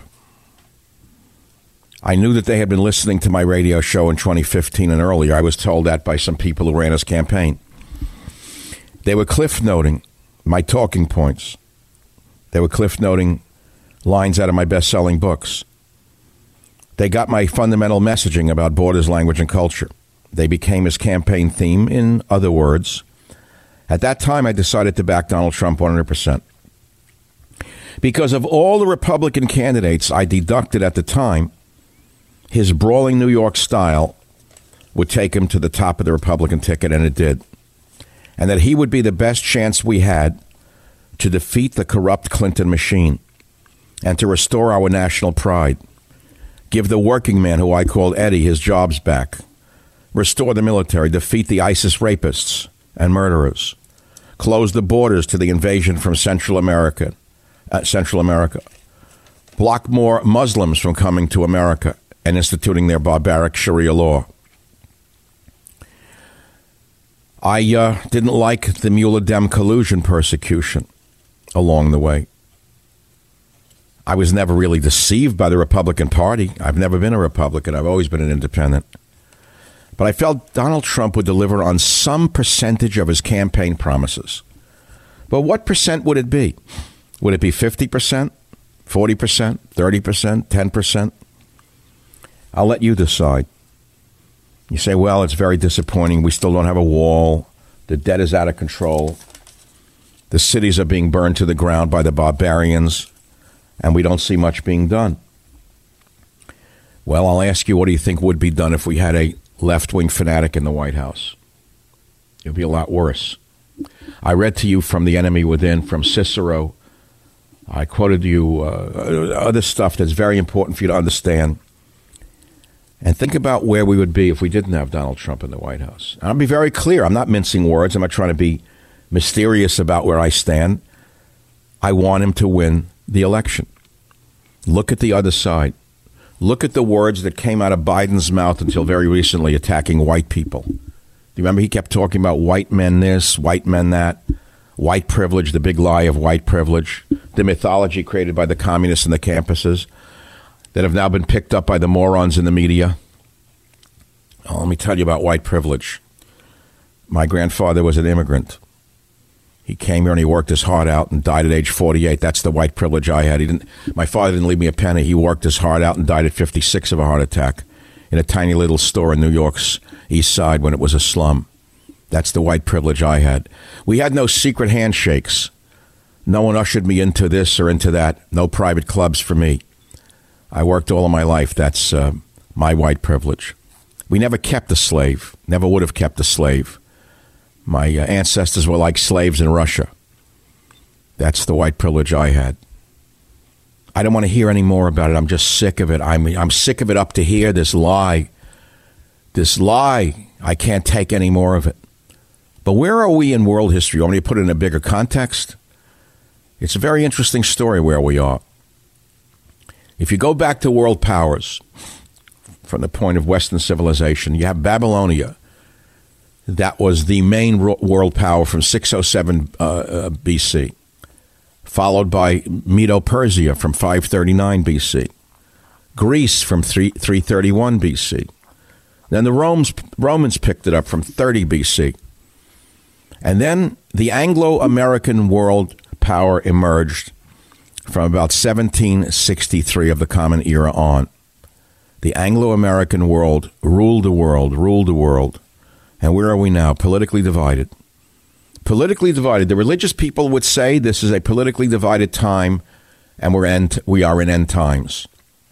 I knew that they had been listening to my radio show in 2015 and earlier. I was told that by some people who ran his campaign. They were cliff noting my talking points. They were cliff noting lines out of my best-selling books. They got my fundamental messaging about borders, language, and culture. They became his campaign theme. In other words, at that time, I decided to back Donald Trump 100%. Because of all the Republican candidates I deducted at the time, his brawling New York style would take him to the top of the Republican ticket, and it did. And that he would be the best chance we had to defeat the corrupt Clinton machine and to restore our national pride, give the working man, who I called Eddie, his jobs back, restore the military, defeat the ISIS rapists and murderers, close the borders to the invasion from Central America, block more Muslims from coming to America and instituting their barbaric Sharia law. I didn't like the Mueller-Dem collusion persecution along the way. I was never really deceived by the Republican Party. I've never been a Republican. I've always been an independent. But I felt Donald Trump would deliver on some percentage of his campaign promises. But what percent would it be? Would it be 50%, 40%, 30%, 10%? I'll let you decide. You say, well, it's very disappointing. We still don't have a wall. The debt is out of control. The cities are being burned to the ground by the barbarians, and we don't see much being done. Well, I'll ask you, what do you think would be done if we had a left-wing fanatic in the White House? It would be a lot worse. I read to you from The Enemy Within, from Cicero. I quoted you other stuff that's very important for you to understand. And think about where we would be if we didn't have Donald Trump in the White House. And I'll be very clear. I'm not mincing words. I'm not trying to be mysterious about where I stand. I want him to win the election. Look at the other side. Look at the words that came out of Biden's mouth until very recently, attacking white people. Do you remember he kept talking about white men this, white men that, white privilege, the big lie of white privilege, the mythology created by the communists in the campuses that have now been picked up by the morons in the media. Oh, let me tell you about white privilege. My grandfather was an immigrant. He came here and he worked his heart out and died at age 48. That's the white privilege I had. My father didn't leave me a penny. He worked his heart out and died at 56 of a heart attack in a tiny little store in New York's East Side when it was a slum. That's the white privilege I had. We had no secret handshakes. No one ushered me into this or into that. No private clubs for me. I worked all of my life. That's my white privilege. We never kept a slave. Never would have kept a slave. My ancestors were like slaves in Russia. That's the white privilege I had. I don't want to hear any more about it. I'm just sick of it. I'm sick of it up to here, this lie. This lie. I can't take any more of it. But where are we in world history? You want me to put it in a bigger context? It's a very interesting story where we are. If you go back to world powers from the point of Western civilization, you have Babylonia. That was the main world power from 607 BC, followed by Medo-Persia from 539 BC, Greece from 331 BC. Then the Romans picked it up from 30 BC. And then the Anglo-American world power emerged from about 1763 of the Common Era on. The Anglo-American world ruled the world. And where are we now? Politically divided. Politically divided. The religious people would say this is a politically divided time, and we are in end times.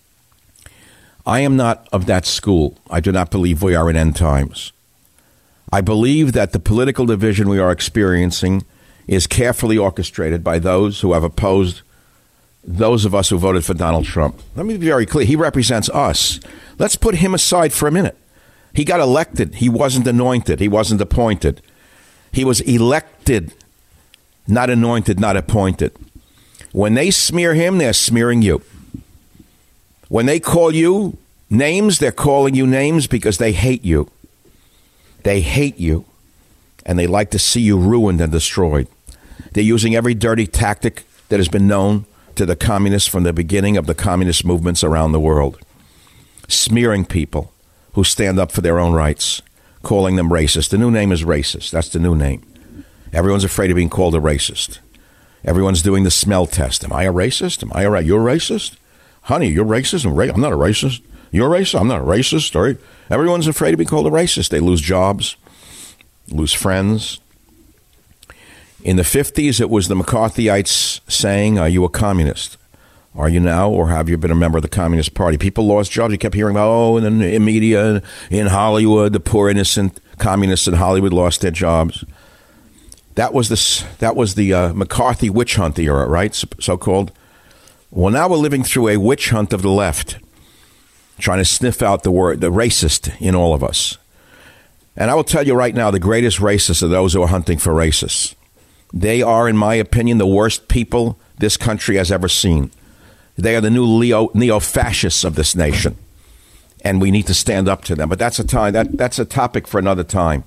I am not of that school. I do not believe we are in end times. I believe that the political division we are experiencing is carefully orchestrated by those who have opposed those of us who voted for Donald Trump. Let me be very clear. He represents us. Let's put him aside for a minute. He got elected. He wasn't anointed. He wasn't appointed. He was elected, not anointed, not appointed. When they smear him, they're smearing you. When they call you names, they're calling you names because they hate you. They hate you, and they like to see you ruined and destroyed. They're using every dirty tactic that has been known to the communists from the beginning of the communist movements around the world. Smearing people who stand up for their own rights, calling them racist. The new name is racist. That's the new name. Everyone's afraid of being called a racist. Everyone's doing the smell test. Am I a racist? You're racist? Honey, you're racist? I'm not a racist. You're a racist? I'm not a racist. All right. Everyone's afraid of being called a racist. They lose jobs, lose friends. In the 50s, it was the McCarthyites saying, are you a communist? Are you now, or have you been a member of the Communist Party? People lost jobs. You kept hearing about, in the media, in Hollywood, the poor innocent communists in Hollywood lost their jobs. That was the McCarthy witch hunt era, right? So-called. Well, now we're living through a witch hunt of the left, trying to sniff out the racist in all of us. And I will tell you right now, the greatest racists are those who are hunting for racists. They are, in my opinion, the worst people this country has ever seen. They are the new neo-fascists of this nation, and we need to stand up to them. But that's a topic for another time.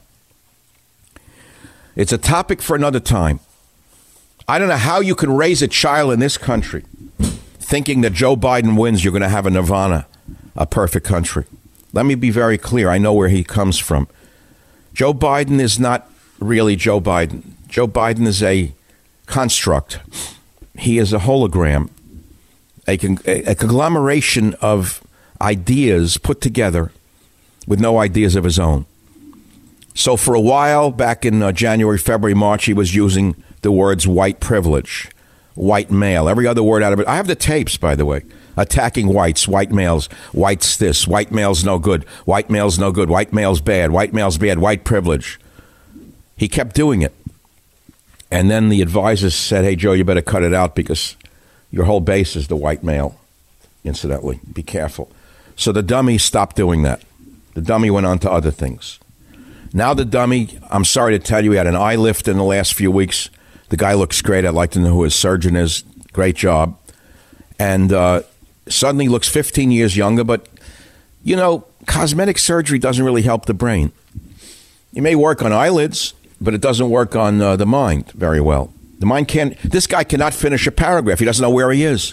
It's a topic for another time. I don't know how you can raise a child in this country thinking that Joe Biden wins, you're going to have a nirvana, a perfect country. Let me be very clear. I know where he comes from. Joe Biden is not really Joe Biden. Joe Biden is a construct. He is a hologram, a conglomeration of ideas put together with no ideas of his own. So for a while, back in January, February, March, he was using the words white privilege, white male, every other word out of it. I have the tapes, by the way, attacking whites, white males, whites this, white male's no good, white male's no good, white male's bad, white privilege. He kept doing it. And then the advisors said, hey, Joe, you better cut it out because your whole base is the white male, incidentally. Be careful. So the dummy stopped doing that. The dummy went on to other things. Now the dummy, I'm sorry to tell you, he had an eye lift in the last few weeks. The guy looks great. I'd like to know who his surgeon is. Great job. And suddenly looks 15 years younger. But, you know, cosmetic surgery doesn't really help the brain. It may work on eyelids, but it doesn't work on the mind very well. The mind can't. This guy cannot finish a paragraph. He doesn't know where he is.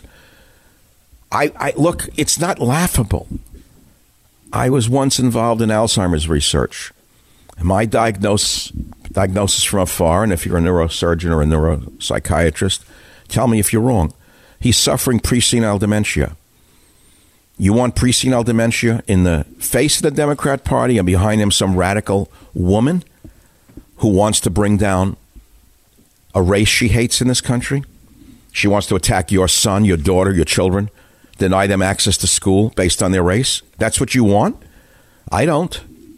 I look, it's not laughable. I was once involved in Alzheimer's research. My diagnosis from afar, and if you're a neurosurgeon or a neuropsychiatrist, tell me if you're wrong. He's suffering presenile dementia. You want presenile dementia in the face of the Democrat Party and behind him some radical woman who wants to bring down a race she hates in this country? She wants to attack your son, your daughter, your children, deny them access to school based on their race? That's what you want? I don't.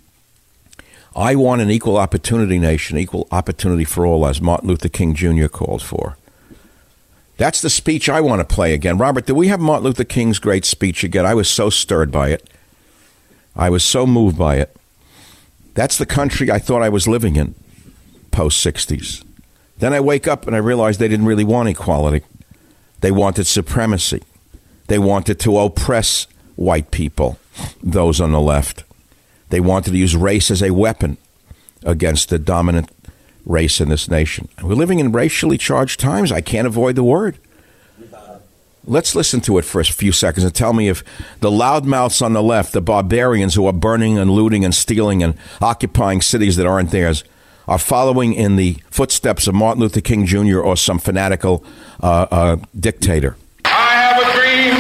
I want an equal opportunity nation, equal opportunity for all, as Martin Luther King Jr. called for. That's the speech I want to play again. Robert, did we have Martin Luther King's great speech again? I was so stirred by it. I was so moved by it. That's the country I thought I was living in, post-60s. Then I wake up and I realize they didn't really want equality. They wanted supremacy. They wanted to oppress white people, those on the left. They wanted to use race as a weapon against the dominant race in this nation. We're living in racially charged times. I can't avoid the word. Let's listen to it for a few seconds and tell me if the loudmouths on the left, the barbarians who are burning and looting and stealing and occupying cities that aren't theirs, are following in the footsteps of Martin Luther King Jr. or some fanatical dictator. I have a dream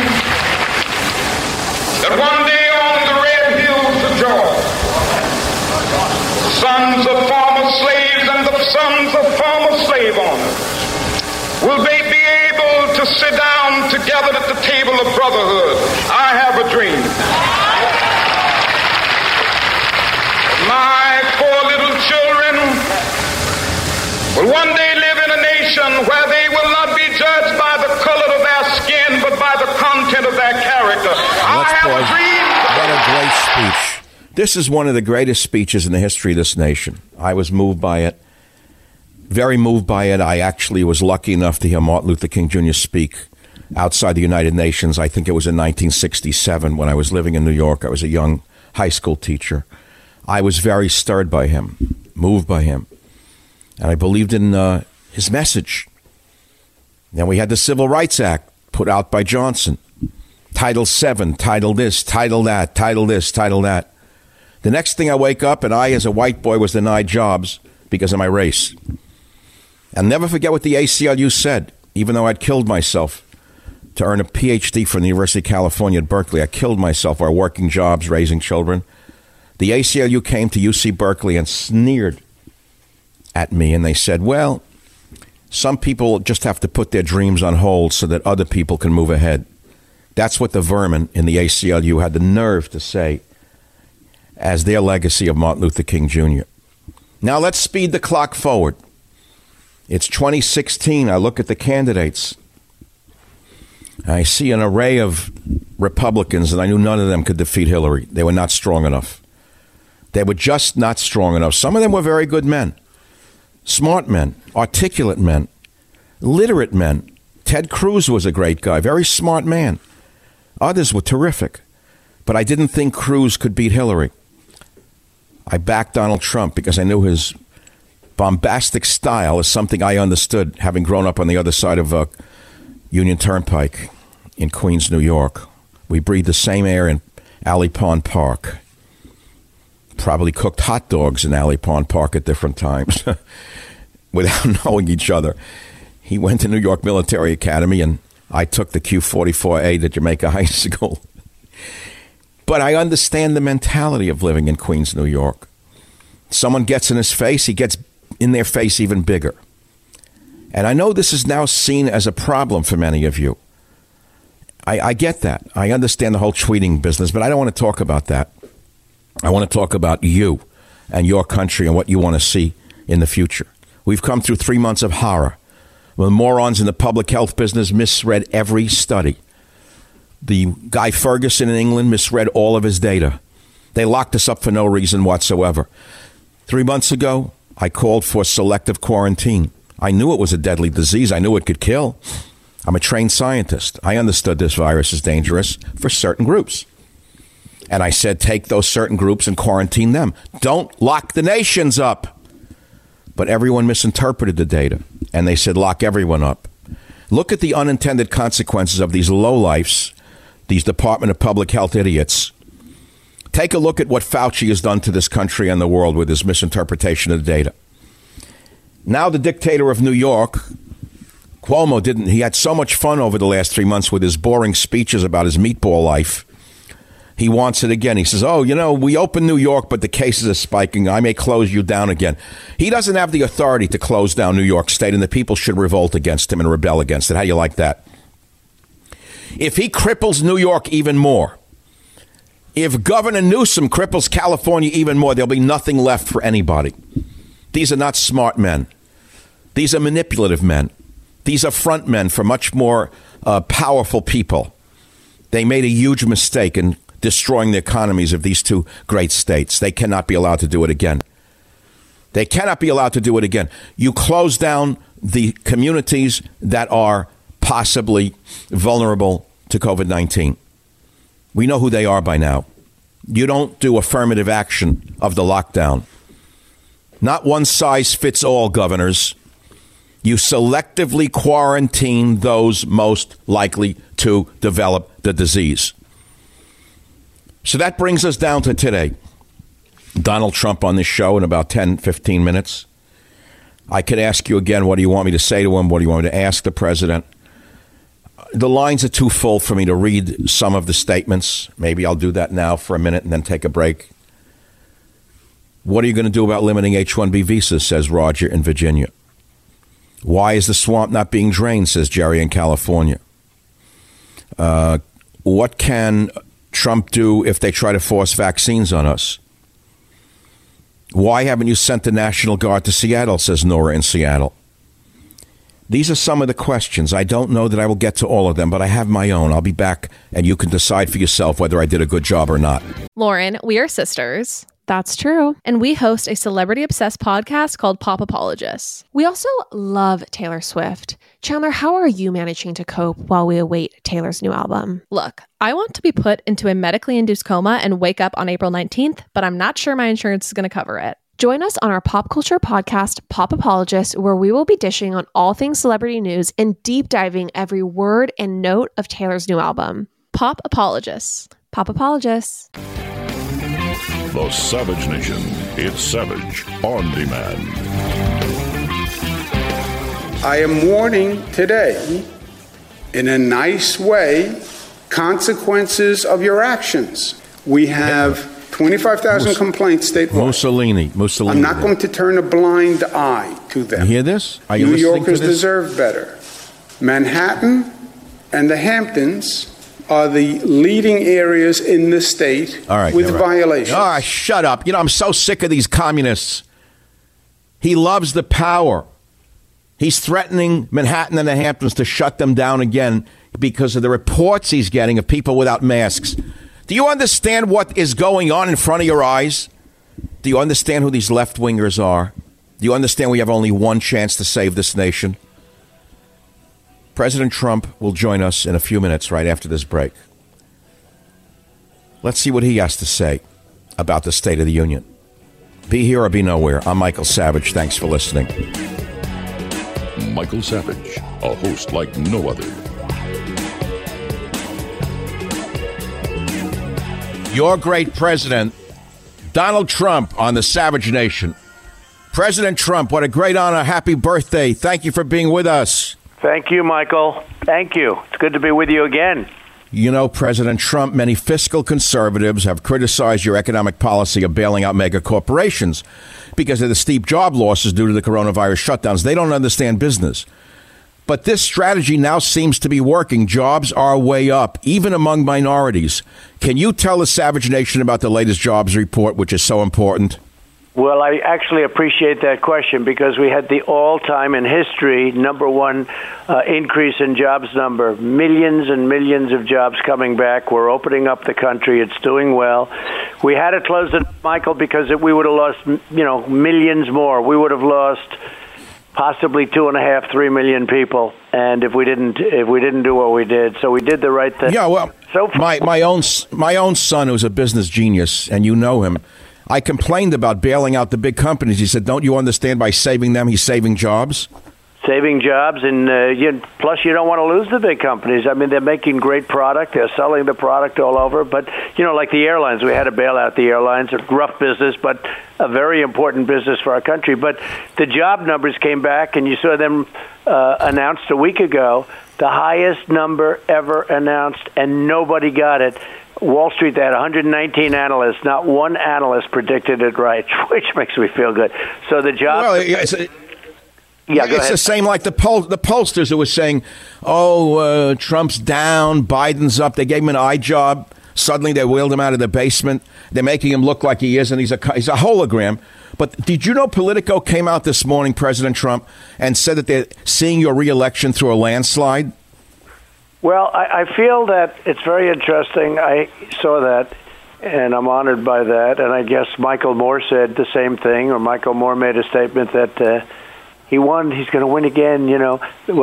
that one day on the red hills of Georgia, sons of former slaves and the sons of former slave owners will they be able to sit down together at the table of brotherhood. I have a dream. My 4 little children will one day live in a nation where they will not be judged by the color of their skin, but by the content of their character. I have a dream. What a great speech. This is one of the greatest speeches in the history of this nation. I was moved by it. Very moved by it. I actually was lucky enough to hear Martin Luther King Jr. speak outside the United Nations. I think it was in 1967 when I was living in New York. I was a young high school teacher. I was very stirred by him, moved by him. And I believed in his message. Then we had the Civil Rights Act put out by Johnson. Title 7, title this, title that, title this, title that. The next thing I wake up and I, as a white boy, was denied jobs because of my race. I'll never forget what the ACLU said, even though I'd killed myself to earn a PhD from the University of California at Berkeley. I killed myself while working jobs, raising children. The ACLU came to UC Berkeley and sneered at me, and they said, well, some people just have to put their dreams on hold so that other people can move ahead. That's what the vermin in the ACLU had the nerve to say as their legacy of Martin Luther King Jr. Now let's speed the clock forward. It's 2016. I look at the candidates. I see an array of Republicans, and I knew none of them could defeat Hillary. They were not strong enough. They were just not strong enough. Some of them were very good men, smart men, articulate men, literate men. Ted Cruz was a great guy, very smart man. Others were terrific. But I didn't think Cruz could beat Hillary. I backed Donald Trump because I knew his bombastic style is something I understood, having grown up on the other side of Union Turnpike in Queens, New York. We breathed the same air in Alley Pond Park. Probably cooked hot dogs in Alley Pond Park at different times without knowing each other. He went to New York Military Academy, and I took the Q44A to Jamaica High School. But I understand the mentality of living in Queens, New York. Someone gets in his face, he gets in their face even bigger. And I know this is now seen as a problem for many of you. I get that. I understand the whole tweeting business, but I don't want to talk about that. I want to talk about you and your country and what you want to see in the future. We've come through 3 months of horror. The morons in the public health business misread every study. The guy Ferguson in England misread all of his data. They locked us up for no reason whatsoever. 3 months ago, I called for selective quarantine. I knew it was a deadly disease. I knew it could kill. I'm a trained scientist. I understood this virus is dangerous for certain groups. And I said, take those certain groups and quarantine them. Don't lock the nations up. But everyone misinterpreted the data, and they said, lock everyone up. Look at the unintended consequences of these lowlifes, these Department of Public Health idiots. Take a look at what Fauci has done to this country and the world with his misinterpretation of the data. Now the dictator of New York, Cuomo, he had so much fun over the last 3 months with his boring speeches about his meatball life. He wants it again. He says, we opened New York, but the cases are spiking. I may close you down again. He doesn't have the authority to close down New York State, and the people should revolt against him and rebel against it. How do you like that? If he cripples New York even more, if Governor Newsom cripples California even more, there'll be nothing left for anybody. These are not smart men. These are manipulative men. These are front men for much more powerful people. They made a huge mistake in destroying the economies of these two great states. They cannot be allowed to do it again. They cannot be allowed to do it again. You close down the communities that are possibly vulnerable to COVID-19. We know who they are by now. You don't do affirmative action of the lockdown. Not one size fits all, governors. You selectively quarantine those most likely to develop the disease. So that brings us down to today. Donald Trump on this show in about 10, 15 minutes. I could ask you again, what do you want me to say to him? What do you want me to ask the president? The lines are too full for me to read some of the statements. Maybe I'll do that now for a minute and then take a break. What are you going to do about limiting H-1B visas, says Roger in Virginia. Why is the swamp not being drained, says Jerry in California. What can Trump do if they try to force vaccines on us? Why haven't you sent the National Guard to Seattle, says Nora in Seattle. These are some of the questions. I don't know that I will get to all of them, but I have my own. I'll be back, and you can decide for yourself whether I did a good job or not. Lauren, we are sisters. That's true. And we host a celebrity-obsessed podcast called Pop Apologists. We also love Taylor Swift. Chandler, how are you managing to cope while we await Taylor's new album? Look, I want to be put into a medically induced coma and wake up on April 19th, but I'm not sure my insurance is going to cover it. Join us on our pop culture podcast, Pop Apologists, where we will be dishing on all things celebrity news and deep diving every word and note of Taylor's new album. Pop Apologists. Pop Apologists. The Savage Nation. It's Savage on Demand. I am warning today, in a nice way, consequences of your actions. We have 25,000 complaints statewide. Mussolini. I'm not going to turn a blind eye to them. You hear this? Are you New listening Yorkers to this? deserve better. Manhattan and the Hamptons are the leading areas in the state with violations. All right, shut up. You know, I'm so sick of these communists. He loves the power. He's threatening Manhattan and the Hamptons to shut them down again because of the reports he's getting of people without masks. Do you understand what is going on in front of your eyes? Do you understand who these left-wingers are? Do you understand we have only one chance to save this nation? President Trump will join us in a few minutes right after this break. Let's see what he has to say about the State of the Union. Be here or be nowhere. I'm Michael Savage. Thanks for listening. Michael Savage, a host like no other. Your great president, Donald Trump, on the Savage Nation. President Trump, what a great honor. Happy birthday. Thank you for being with us. Thank you, Michael. Thank you. It's good to be with you again. You know, President Trump, many fiscal conservatives have criticized your economic policy of bailing out mega corporations because of the steep job losses due to the coronavirus shutdowns. They don't understand business. But this strategy now seems to be working. Jobs are way up, even among minorities. Can you tell the Savage Nation about the latest jobs report, which is so important? Well, I actually appreciate that question because we had the all-time in history number one increase in jobs number. Millions and millions of jobs coming back. We're opening up the country. It's doing well. We had to close it, Michael, because we would have lost, millions more. We would have lost possibly 2.5, 3 million people, and if we didn't do what we did, so we did the right thing. Yeah, well, my own son, who's a business genius, and you know him, I complained about bailing out the big companies. He said, "Don't you understand? By saving them, he's saving jobs." Saving jobs, and plus you don't want to lose the big companies. I mean, they're making great product. They're selling the product all over. But, like the airlines, we had to bail out the airlines. A rough business, but a very important business for our country. But the job numbers came back, and you saw them announced a week ago, the highest number ever announced, and nobody got it. Wall Street, they had 119 analysts. Not one analyst predicted it right, which makes me feel good. So the job... Well, it's the same like the pollsters who were saying, Trump's down, Biden's up. They gave him an eye job. Suddenly they wheeled him out of the basement. They're making him look like he is, and he's a hologram. But did you know Politico came out this morning, President Trump, and said that they're seeing your reelection through a landslide? Well, I feel that it's very interesting. I saw that, and I'm honored by that. And I guess Michael Moore said the same thing, or Michael Moore made a statement that he won. He's going to win again, Well,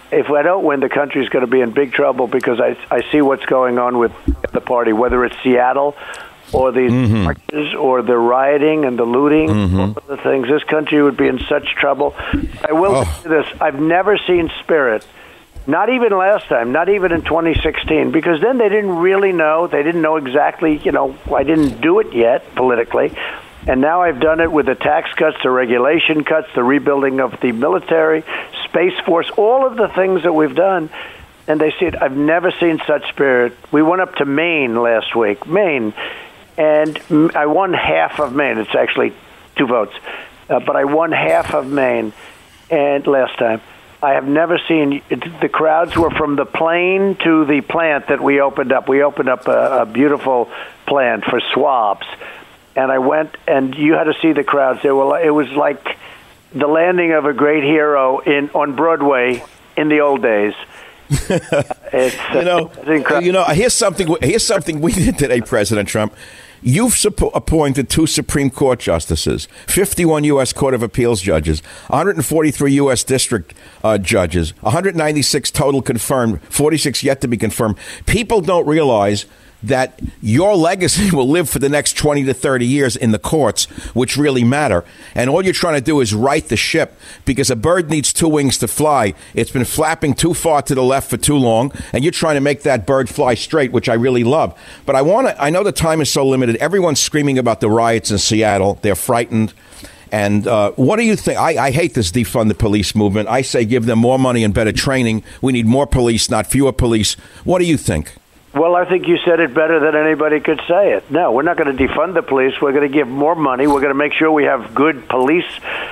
if I don't win, the country's going to be in big trouble because I see what's going on with the party, whether it's Seattle or these marches or the rioting and the looting, all of the things. This country would be in such trouble. I will say this. I've never seen spirit, not even last time, not even in 2016, because then they didn't really know. They didn't know exactly, I didn't do it yet politically. And now I've done it with the tax cuts, the regulation cuts, the rebuilding of the military, Space Force, all of the things that we've done. And they see it. I've never seen such spirit. We went up to Maine last week, and I won half of Maine. It's actually 2 votes. But I won half of Maine and last time. I have never seen, the crowds were from the plane to the plant that we opened up. We opened up a beautiful plant for swabs. And I went, and you had to see the crowds. It was like the landing of a great hero on Broadway in the old days. It's incredible. Here's something we did today, President Trump. You've appointed 2 Supreme Court justices, 51 U.S. Court of Appeals judges, 143 U.S. District judges, 196 total confirmed, 46 yet to be confirmed. People don't realize that your legacy will live for the next 20 to 30 years in the courts, which really matter. And all you're trying to do is right the ship, because a bird needs 2 wings to fly. It's been flapping too far to the left for too long, and you're trying to make that bird fly straight, which I really love. But I know the time is so limited. Everyone's screaming about the riots in Seattle. They're frightened. And what do you think? I hate this defund the police movement. I say give them more money and better training. We need more police, not fewer police. What do you think? Well, I think you said it better than anybody could say it. No, we're not going to defund the police. We're going to give more money. We're going to make sure we have good policemen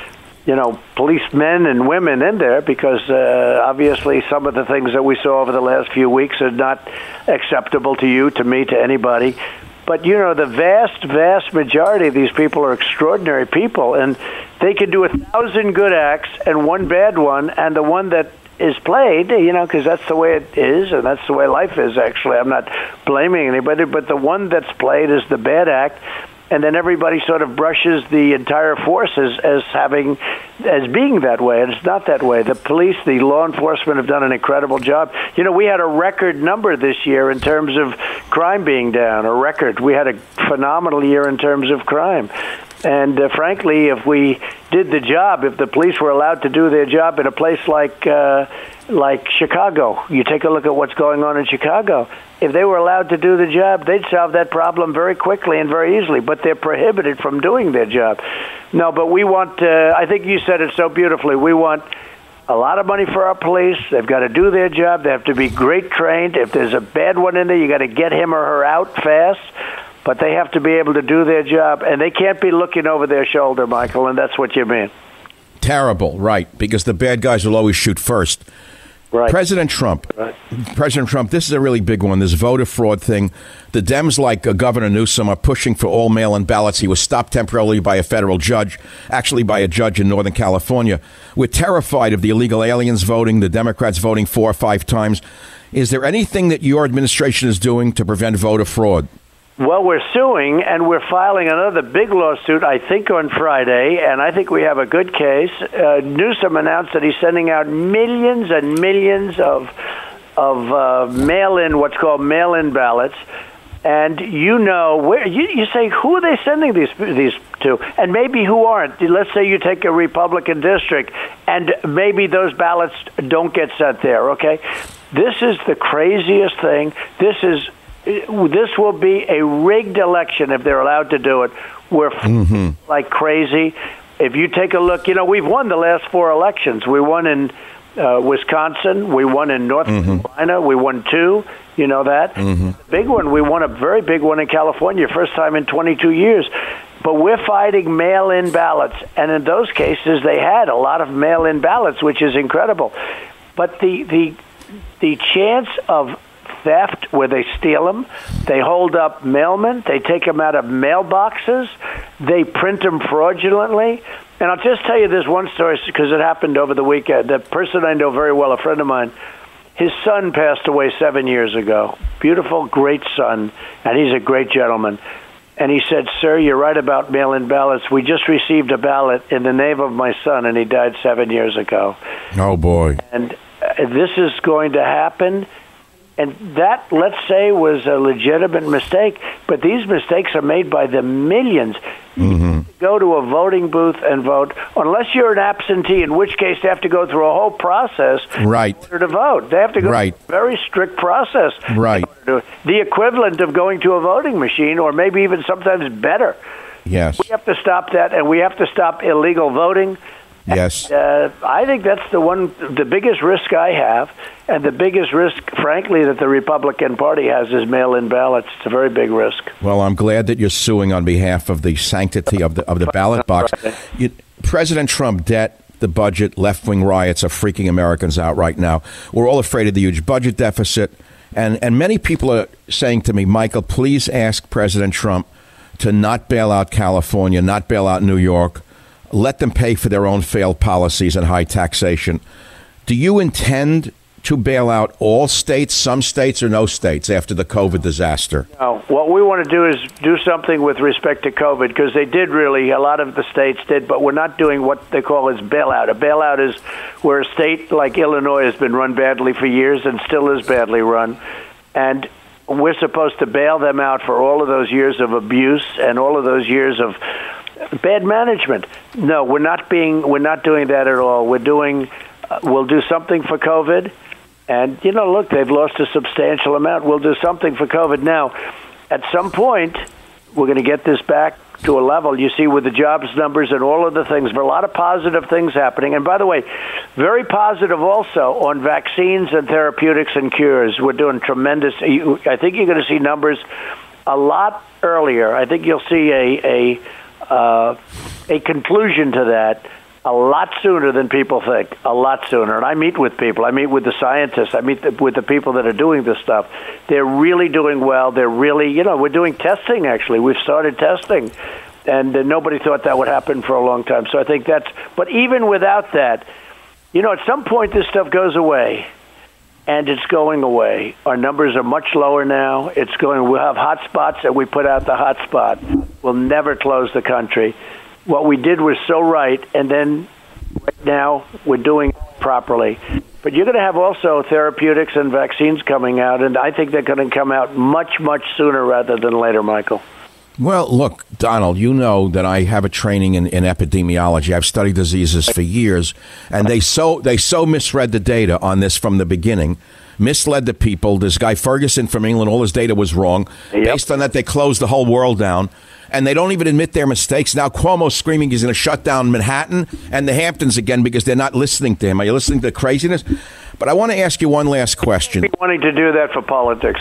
and women in there, because obviously some of the things that we saw over the last few weeks are not acceptable to you, to me, to anybody. But, the vast, vast majority of these people are extraordinary people, and they can do 1,000 good acts and 1 bad one, and the one that is played, because that's the way it is, and that's the way life is, actually. I'm not blaming anybody, but the one that's played is the bad act, and then everybody sort of brushes the entire force as being that way, and it's not that way. The police, the law enforcement have done an incredible job. We had a record number this year in terms of crime being down, a record. We had a phenomenal year in terms of crime. And frankly, if we did the job, if the police were allowed to do their job in a place like Chicago, you take a look at what's going on in Chicago. If they were allowed to do the job, they'd solve that problem very quickly and very easily. But they're prohibited from doing their job. No, but we want, I think you said it so beautifully, we want a lot of money for our police. They've got to do their job. They have to be great trained. If there's a bad one in there, you got to get him or her out fast. But they have to be able to do their job, and they can't be looking over their shoulder, Michael, and that's what you mean. Terrible, right, because the bad guys will always shoot first. Right. President Trump, this is a really big one, this voter fraud thing. The Dems, like Governor Newsom, are pushing for all mail-in ballots. He was stopped temporarily by a federal judge, actually by a judge in Northern California. We're terrified of the illegal aliens voting, the Democrats voting 4 or 5 times. Is there anything that your administration is doing to prevent voter fraud? Well, we're suing, and we're filing another big lawsuit, I think, on Friday, and I think we have a good case. Newsom announced that he's sending out millions and millions of mail-in, what's called mail-in ballots. And you say, who are they sending these to? And maybe who aren't. Let's say you take a Republican district, and maybe those ballots don't get sent there, okay? This is the craziest thing. This will be a rigged election if they're allowed to do it. We're like crazy. If you take a look, we've won the last 4 elections. We won in Wisconsin. We won in North Carolina. We won 2. You know that. Big one. We won a very big one in California, first time in 22 years. But we're fighting mail-in ballots. And in those cases, they had a lot of mail-in ballots, which is incredible. But the chance of theft, where they steal them, they hold up mailmen, they take them out of mailboxes, they print them fraudulently. And I'll just tell you this one story, because it happened over the weekend. The person I know very well, a friend of mine, his son passed away 7 years ago. Beautiful, great son, and he's a great gentleman. And he said, "Sir, you're right about mail-in ballots. We just received a ballot in the name of my son, and he died 7 years ago." Oh, boy. And this is going to happen. And that, let's say, was a legitimate mistake. But these mistakes are made by the millions. Mm-hmm. Go to a voting booth and vote, unless you're an absentee, in which case they have to go through a whole process right. in order to vote. They have to go right. through a very strict process. Right. The equivalent of going to a voting machine, or maybe even sometimes better. Yes. We have to stop that, and we have to stop illegal voting. Yes. And, I think that's the biggest risk I have, and the biggest risk, frankly, that the Republican Party has is mail-in ballots. It's a very big risk. Well, I'm glad that you're suing on behalf of the sanctity of the ballot box. President Trump, debt, the budget, left-wing riots are freaking Americans out right now. We're all afraid of the huge budget deficit, and many people are saying to me, Michael, please ask President Trump to not bail out California, not bail out New York. Let them pay for their own failed policies and high taxation. Do you intend to bail out all states, some states, or no states after the COVID disaster? No. What we want to do is do something with respect to COVID, because they did really, a lot of the states did, but we're not doing what they call as bailout. A bailout is where a state like Illinois has been run badly for years and still is badly run. And we're supposed to bail them out for all of those years of abuse and all of those years of bad management. No, we're not doing that at all. We'll do something for COVID. And, look, they've lost a substantial amount. We'll do something for COVID. Now, at some point, we're going to get this back to a level, you see, with the jobs numbers and all of the things. There are a lot of positive things happening. And, by the way, very positive also on vaccines and therapeutics and cures. We're doing tremendous. I think you're going to see numbers a lot earlier. I think you'll see a conclusion to that a lot sooner than people think, a lot sooner. And I meet with people. I meet with the scientists. I meet with the people that are doing this stuff. They're really doing well. They're really, we're doing testing, actually. We've started testing, and nobody thought that would happen for a long time. So I think but even without that, at some point this stuff goes away. And it's going away. Our numbers are much lower now. We'll have hot spots, and we put out the hot spot. We'll never close the country. What we did was so right, and then right now we're doing it properly. But you're going to have also therapeutics and vaccines coming out, and I think they're going to come out much, much sooner rather than later, Michael. Well, look, Donald, you know that I have a training in epidemiology. I've studied diseases for years, and they so misread the data on this from the beginning, misled the people. This guy Ferguson from England, all his data was wrong. Yep. Based on that, they closed the whole world down, and they don't even admit their mistakes. Now Cuomo's screaming he's going to shut down Manhattan and the Hamptons again because they're not listening to him. Are you listening to the craziness? But I want to ask you one last question. He's wanting to do that for politics,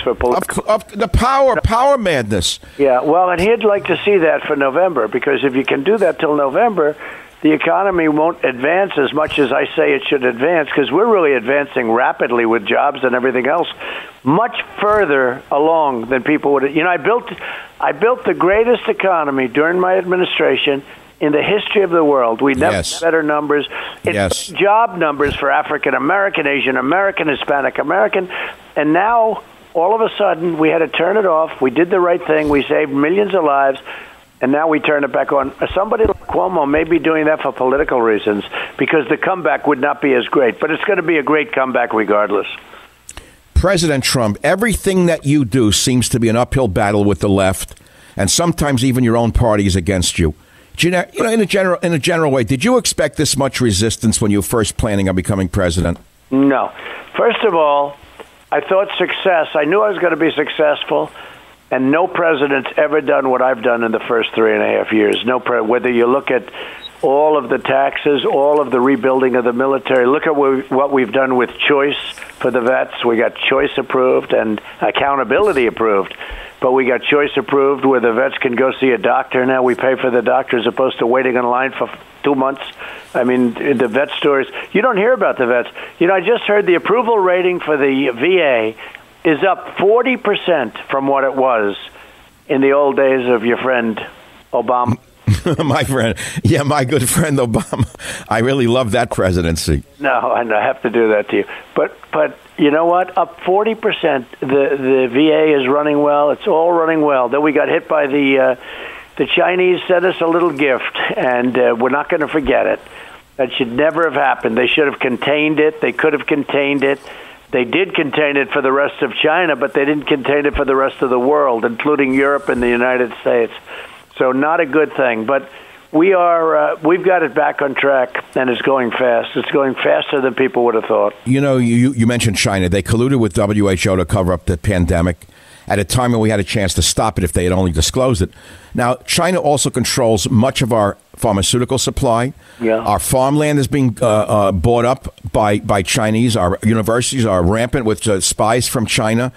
the power madness. Yeah, well, and he'd like to see that for November, because if you can do that till November, the economy won't advance as much as I say it should advance, because we're really advancing rapidly with jobs and everything else, much further along than people would. I built the greatest economy during my administration in the history of the world. We never had better numbers. It's job numbers for African American, Asian American, Hispanic American, and now all of a sudden we had to turn it off. We did the right thing. We saved millions of lives, and now we turn it back on. Somebody like Cuomo may be doing that for political reasons, because the comeback would not be as great, but it's going to be a great comeback regardless. President Trump, everything that you do seems to be an uphill battle with the left, and sometimes even your own party is against you. In a general way, did you expect this much resistance when you were first planning on becoming president? No. First of all, I thought success. I knew I was going to be successful, and no president's ever done what I've done in the first 3.5 years. Whether you look at all of the taxes, all of the rebuilding of the military, look at what we've done with choice for the vets. We got choice approved and accountability approved. But we got choice approved where the vets can go see a doctor now. We pay for the doctor as opposed to waiting in line for 2 months. I mean, the vet stores, you don't hear about the vets. I just heard the approval rating for the VA is up 40% from what it was in the old days of your friend Obama. My good friend Obama. I really love that presidency. No, I have to do that to you. But you know what? Up 40%. The VA is running well. It's all running well. Then we got hit by the Chinese. Sent us a little gift, and we're not going to forget it. That should never have happened. They should have contained it. They could have contained it. They did contain it for the rest of China, but they didn't contain it for the rest of the world, including Europe and the United States. So not a good thing. But we've got it back on track, and it's going fast. It's going faster than people would have thought. You know, you mentioned China. They colluded with WHO to cover up the pandemic at a time when we had a chance to stop it if they had only disclosed it. Now, China also controls much of our pharmaceutical supply. Yeah. Our farmland is being bought up by Chinese. Our universities are rampant with spies from China.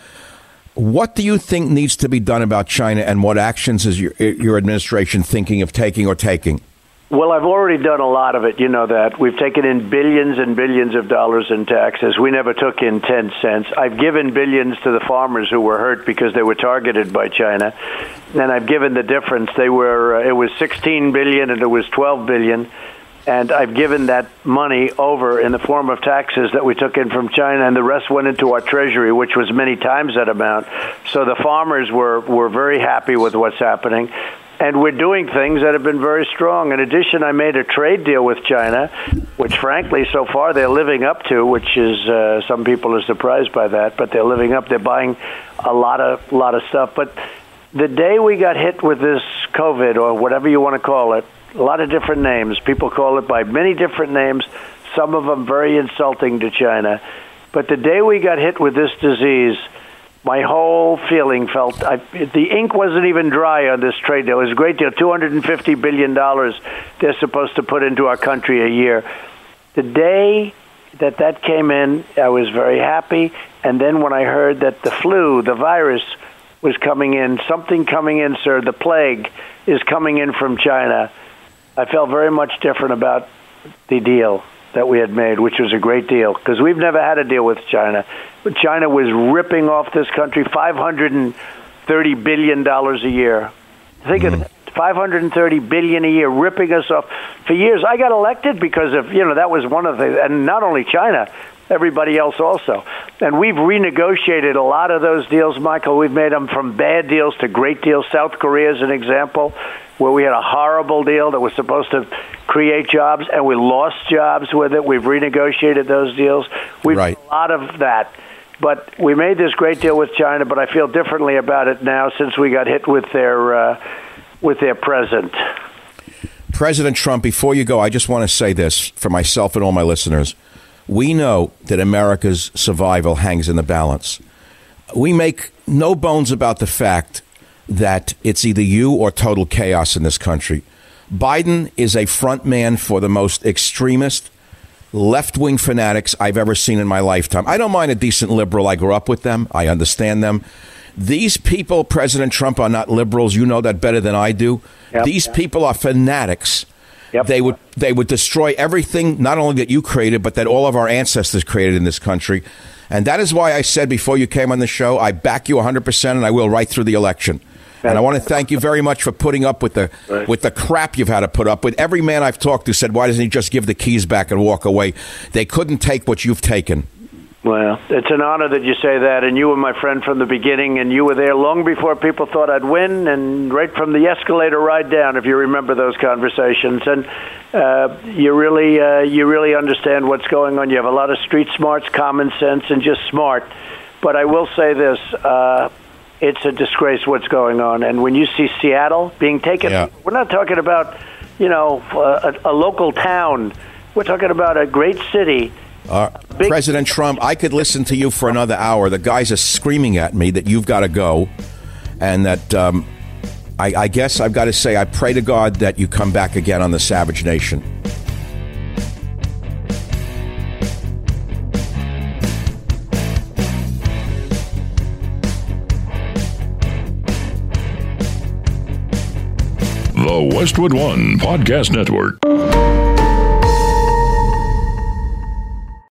What do you think needs to be done about China, and what actions is your administration thinking of taking or taking? Well, I've already done a lot of it. You know that. We've taken in billions and billions of dollars in taxes. We never took in 10 cents. I've given billions to the farmers who were hurt because they were targeted by China. And I've given the difference. It was 16 billion and it was 12 billion. And I've given that money over in the form of taxes that we took in from China, and the rest went into our treasury, which was many times that amount. So the farmers were very happy with what's happening. And we're doing things that have been very strong. In addition, I made a trade deal with China, which, frankly, so far they're living up to, which is some people are surprised by that, but they're living up. They're buying a lot of stuff. But the day we got hit with this COVID, or whatever you want to call it, a lot of different names. People call it by many different names, some of them very insulting to China. But the day we got hit with this disease, my whole feeling felt the ink wasn't even dry on this trade deal. It was a great deal. $250 billion they're supposed to put into our country a year. The day that came in, I was very happy. And then when I heard that the flu, the virus, was coming in, something coming in, sir, the plague is coming in from China, I felt very much different about the deal that we had made, which was a great deal, because we've never had a deal with China. But China was ripping off this country $530 billion a year. Think of that, $530 billion a year, ripping us off for years. I got elected because of, that was one of the, and not only China, everybody else also. And we've renegotiated a lot of those deals, Michael. We've made them from bad deals to great deals. South Korea is an example where we had a horrible deal that was supposed to create jobs, and we lost jobs with it. We've renegotiated those deals. We've done a lot of that. But we made this great deal with China, but I feel differently about it now since we got hit with their present. President Trump, before you go, I just want to say this for myself and all my listeners. We know that America's survival hangs in the balance. We make no bones about the fact that it's either you or total chaos in this country. Biden is a front man for the most extremist, left-wing fanatics I've ever seen in my lifetime. I don't mind a decent liberal. I grew up with them. I understand them. These people, President Trump, are not liberals. You know that better than I do. Yep. These people are fanatics. Yep. They would destroy everything, not only that you created, but that all of our ancestors created in this country. And that is why I said before you came on the show, I back you 100%, and I will right through the election. And I want to thank you very much for putting up with the crap you've had to put up with. Every man I've talked to said, why doesn't he just give the keys back and walk away? They couldn't take what you've taken. Well, it's an honor that you say that, and you were my friend from the beginning, and you were there long before people thought I'd win, and right from the escalator ride down, if you remember those conversations. And you really understand what's going on. You have a lot of street smarts, common sense, and just smart. But I will say this, it's a disgrace what's going on. And when you see Seattle being taken, we're not talking about, a local town. We're talking about a great city. President Trump, I could listen to you for another hour. The guys are screaming at me that you've got to go, and that I guess I've got to say I pray to God that you come back again on the Savage Nation. The Westwood One Podcast Network.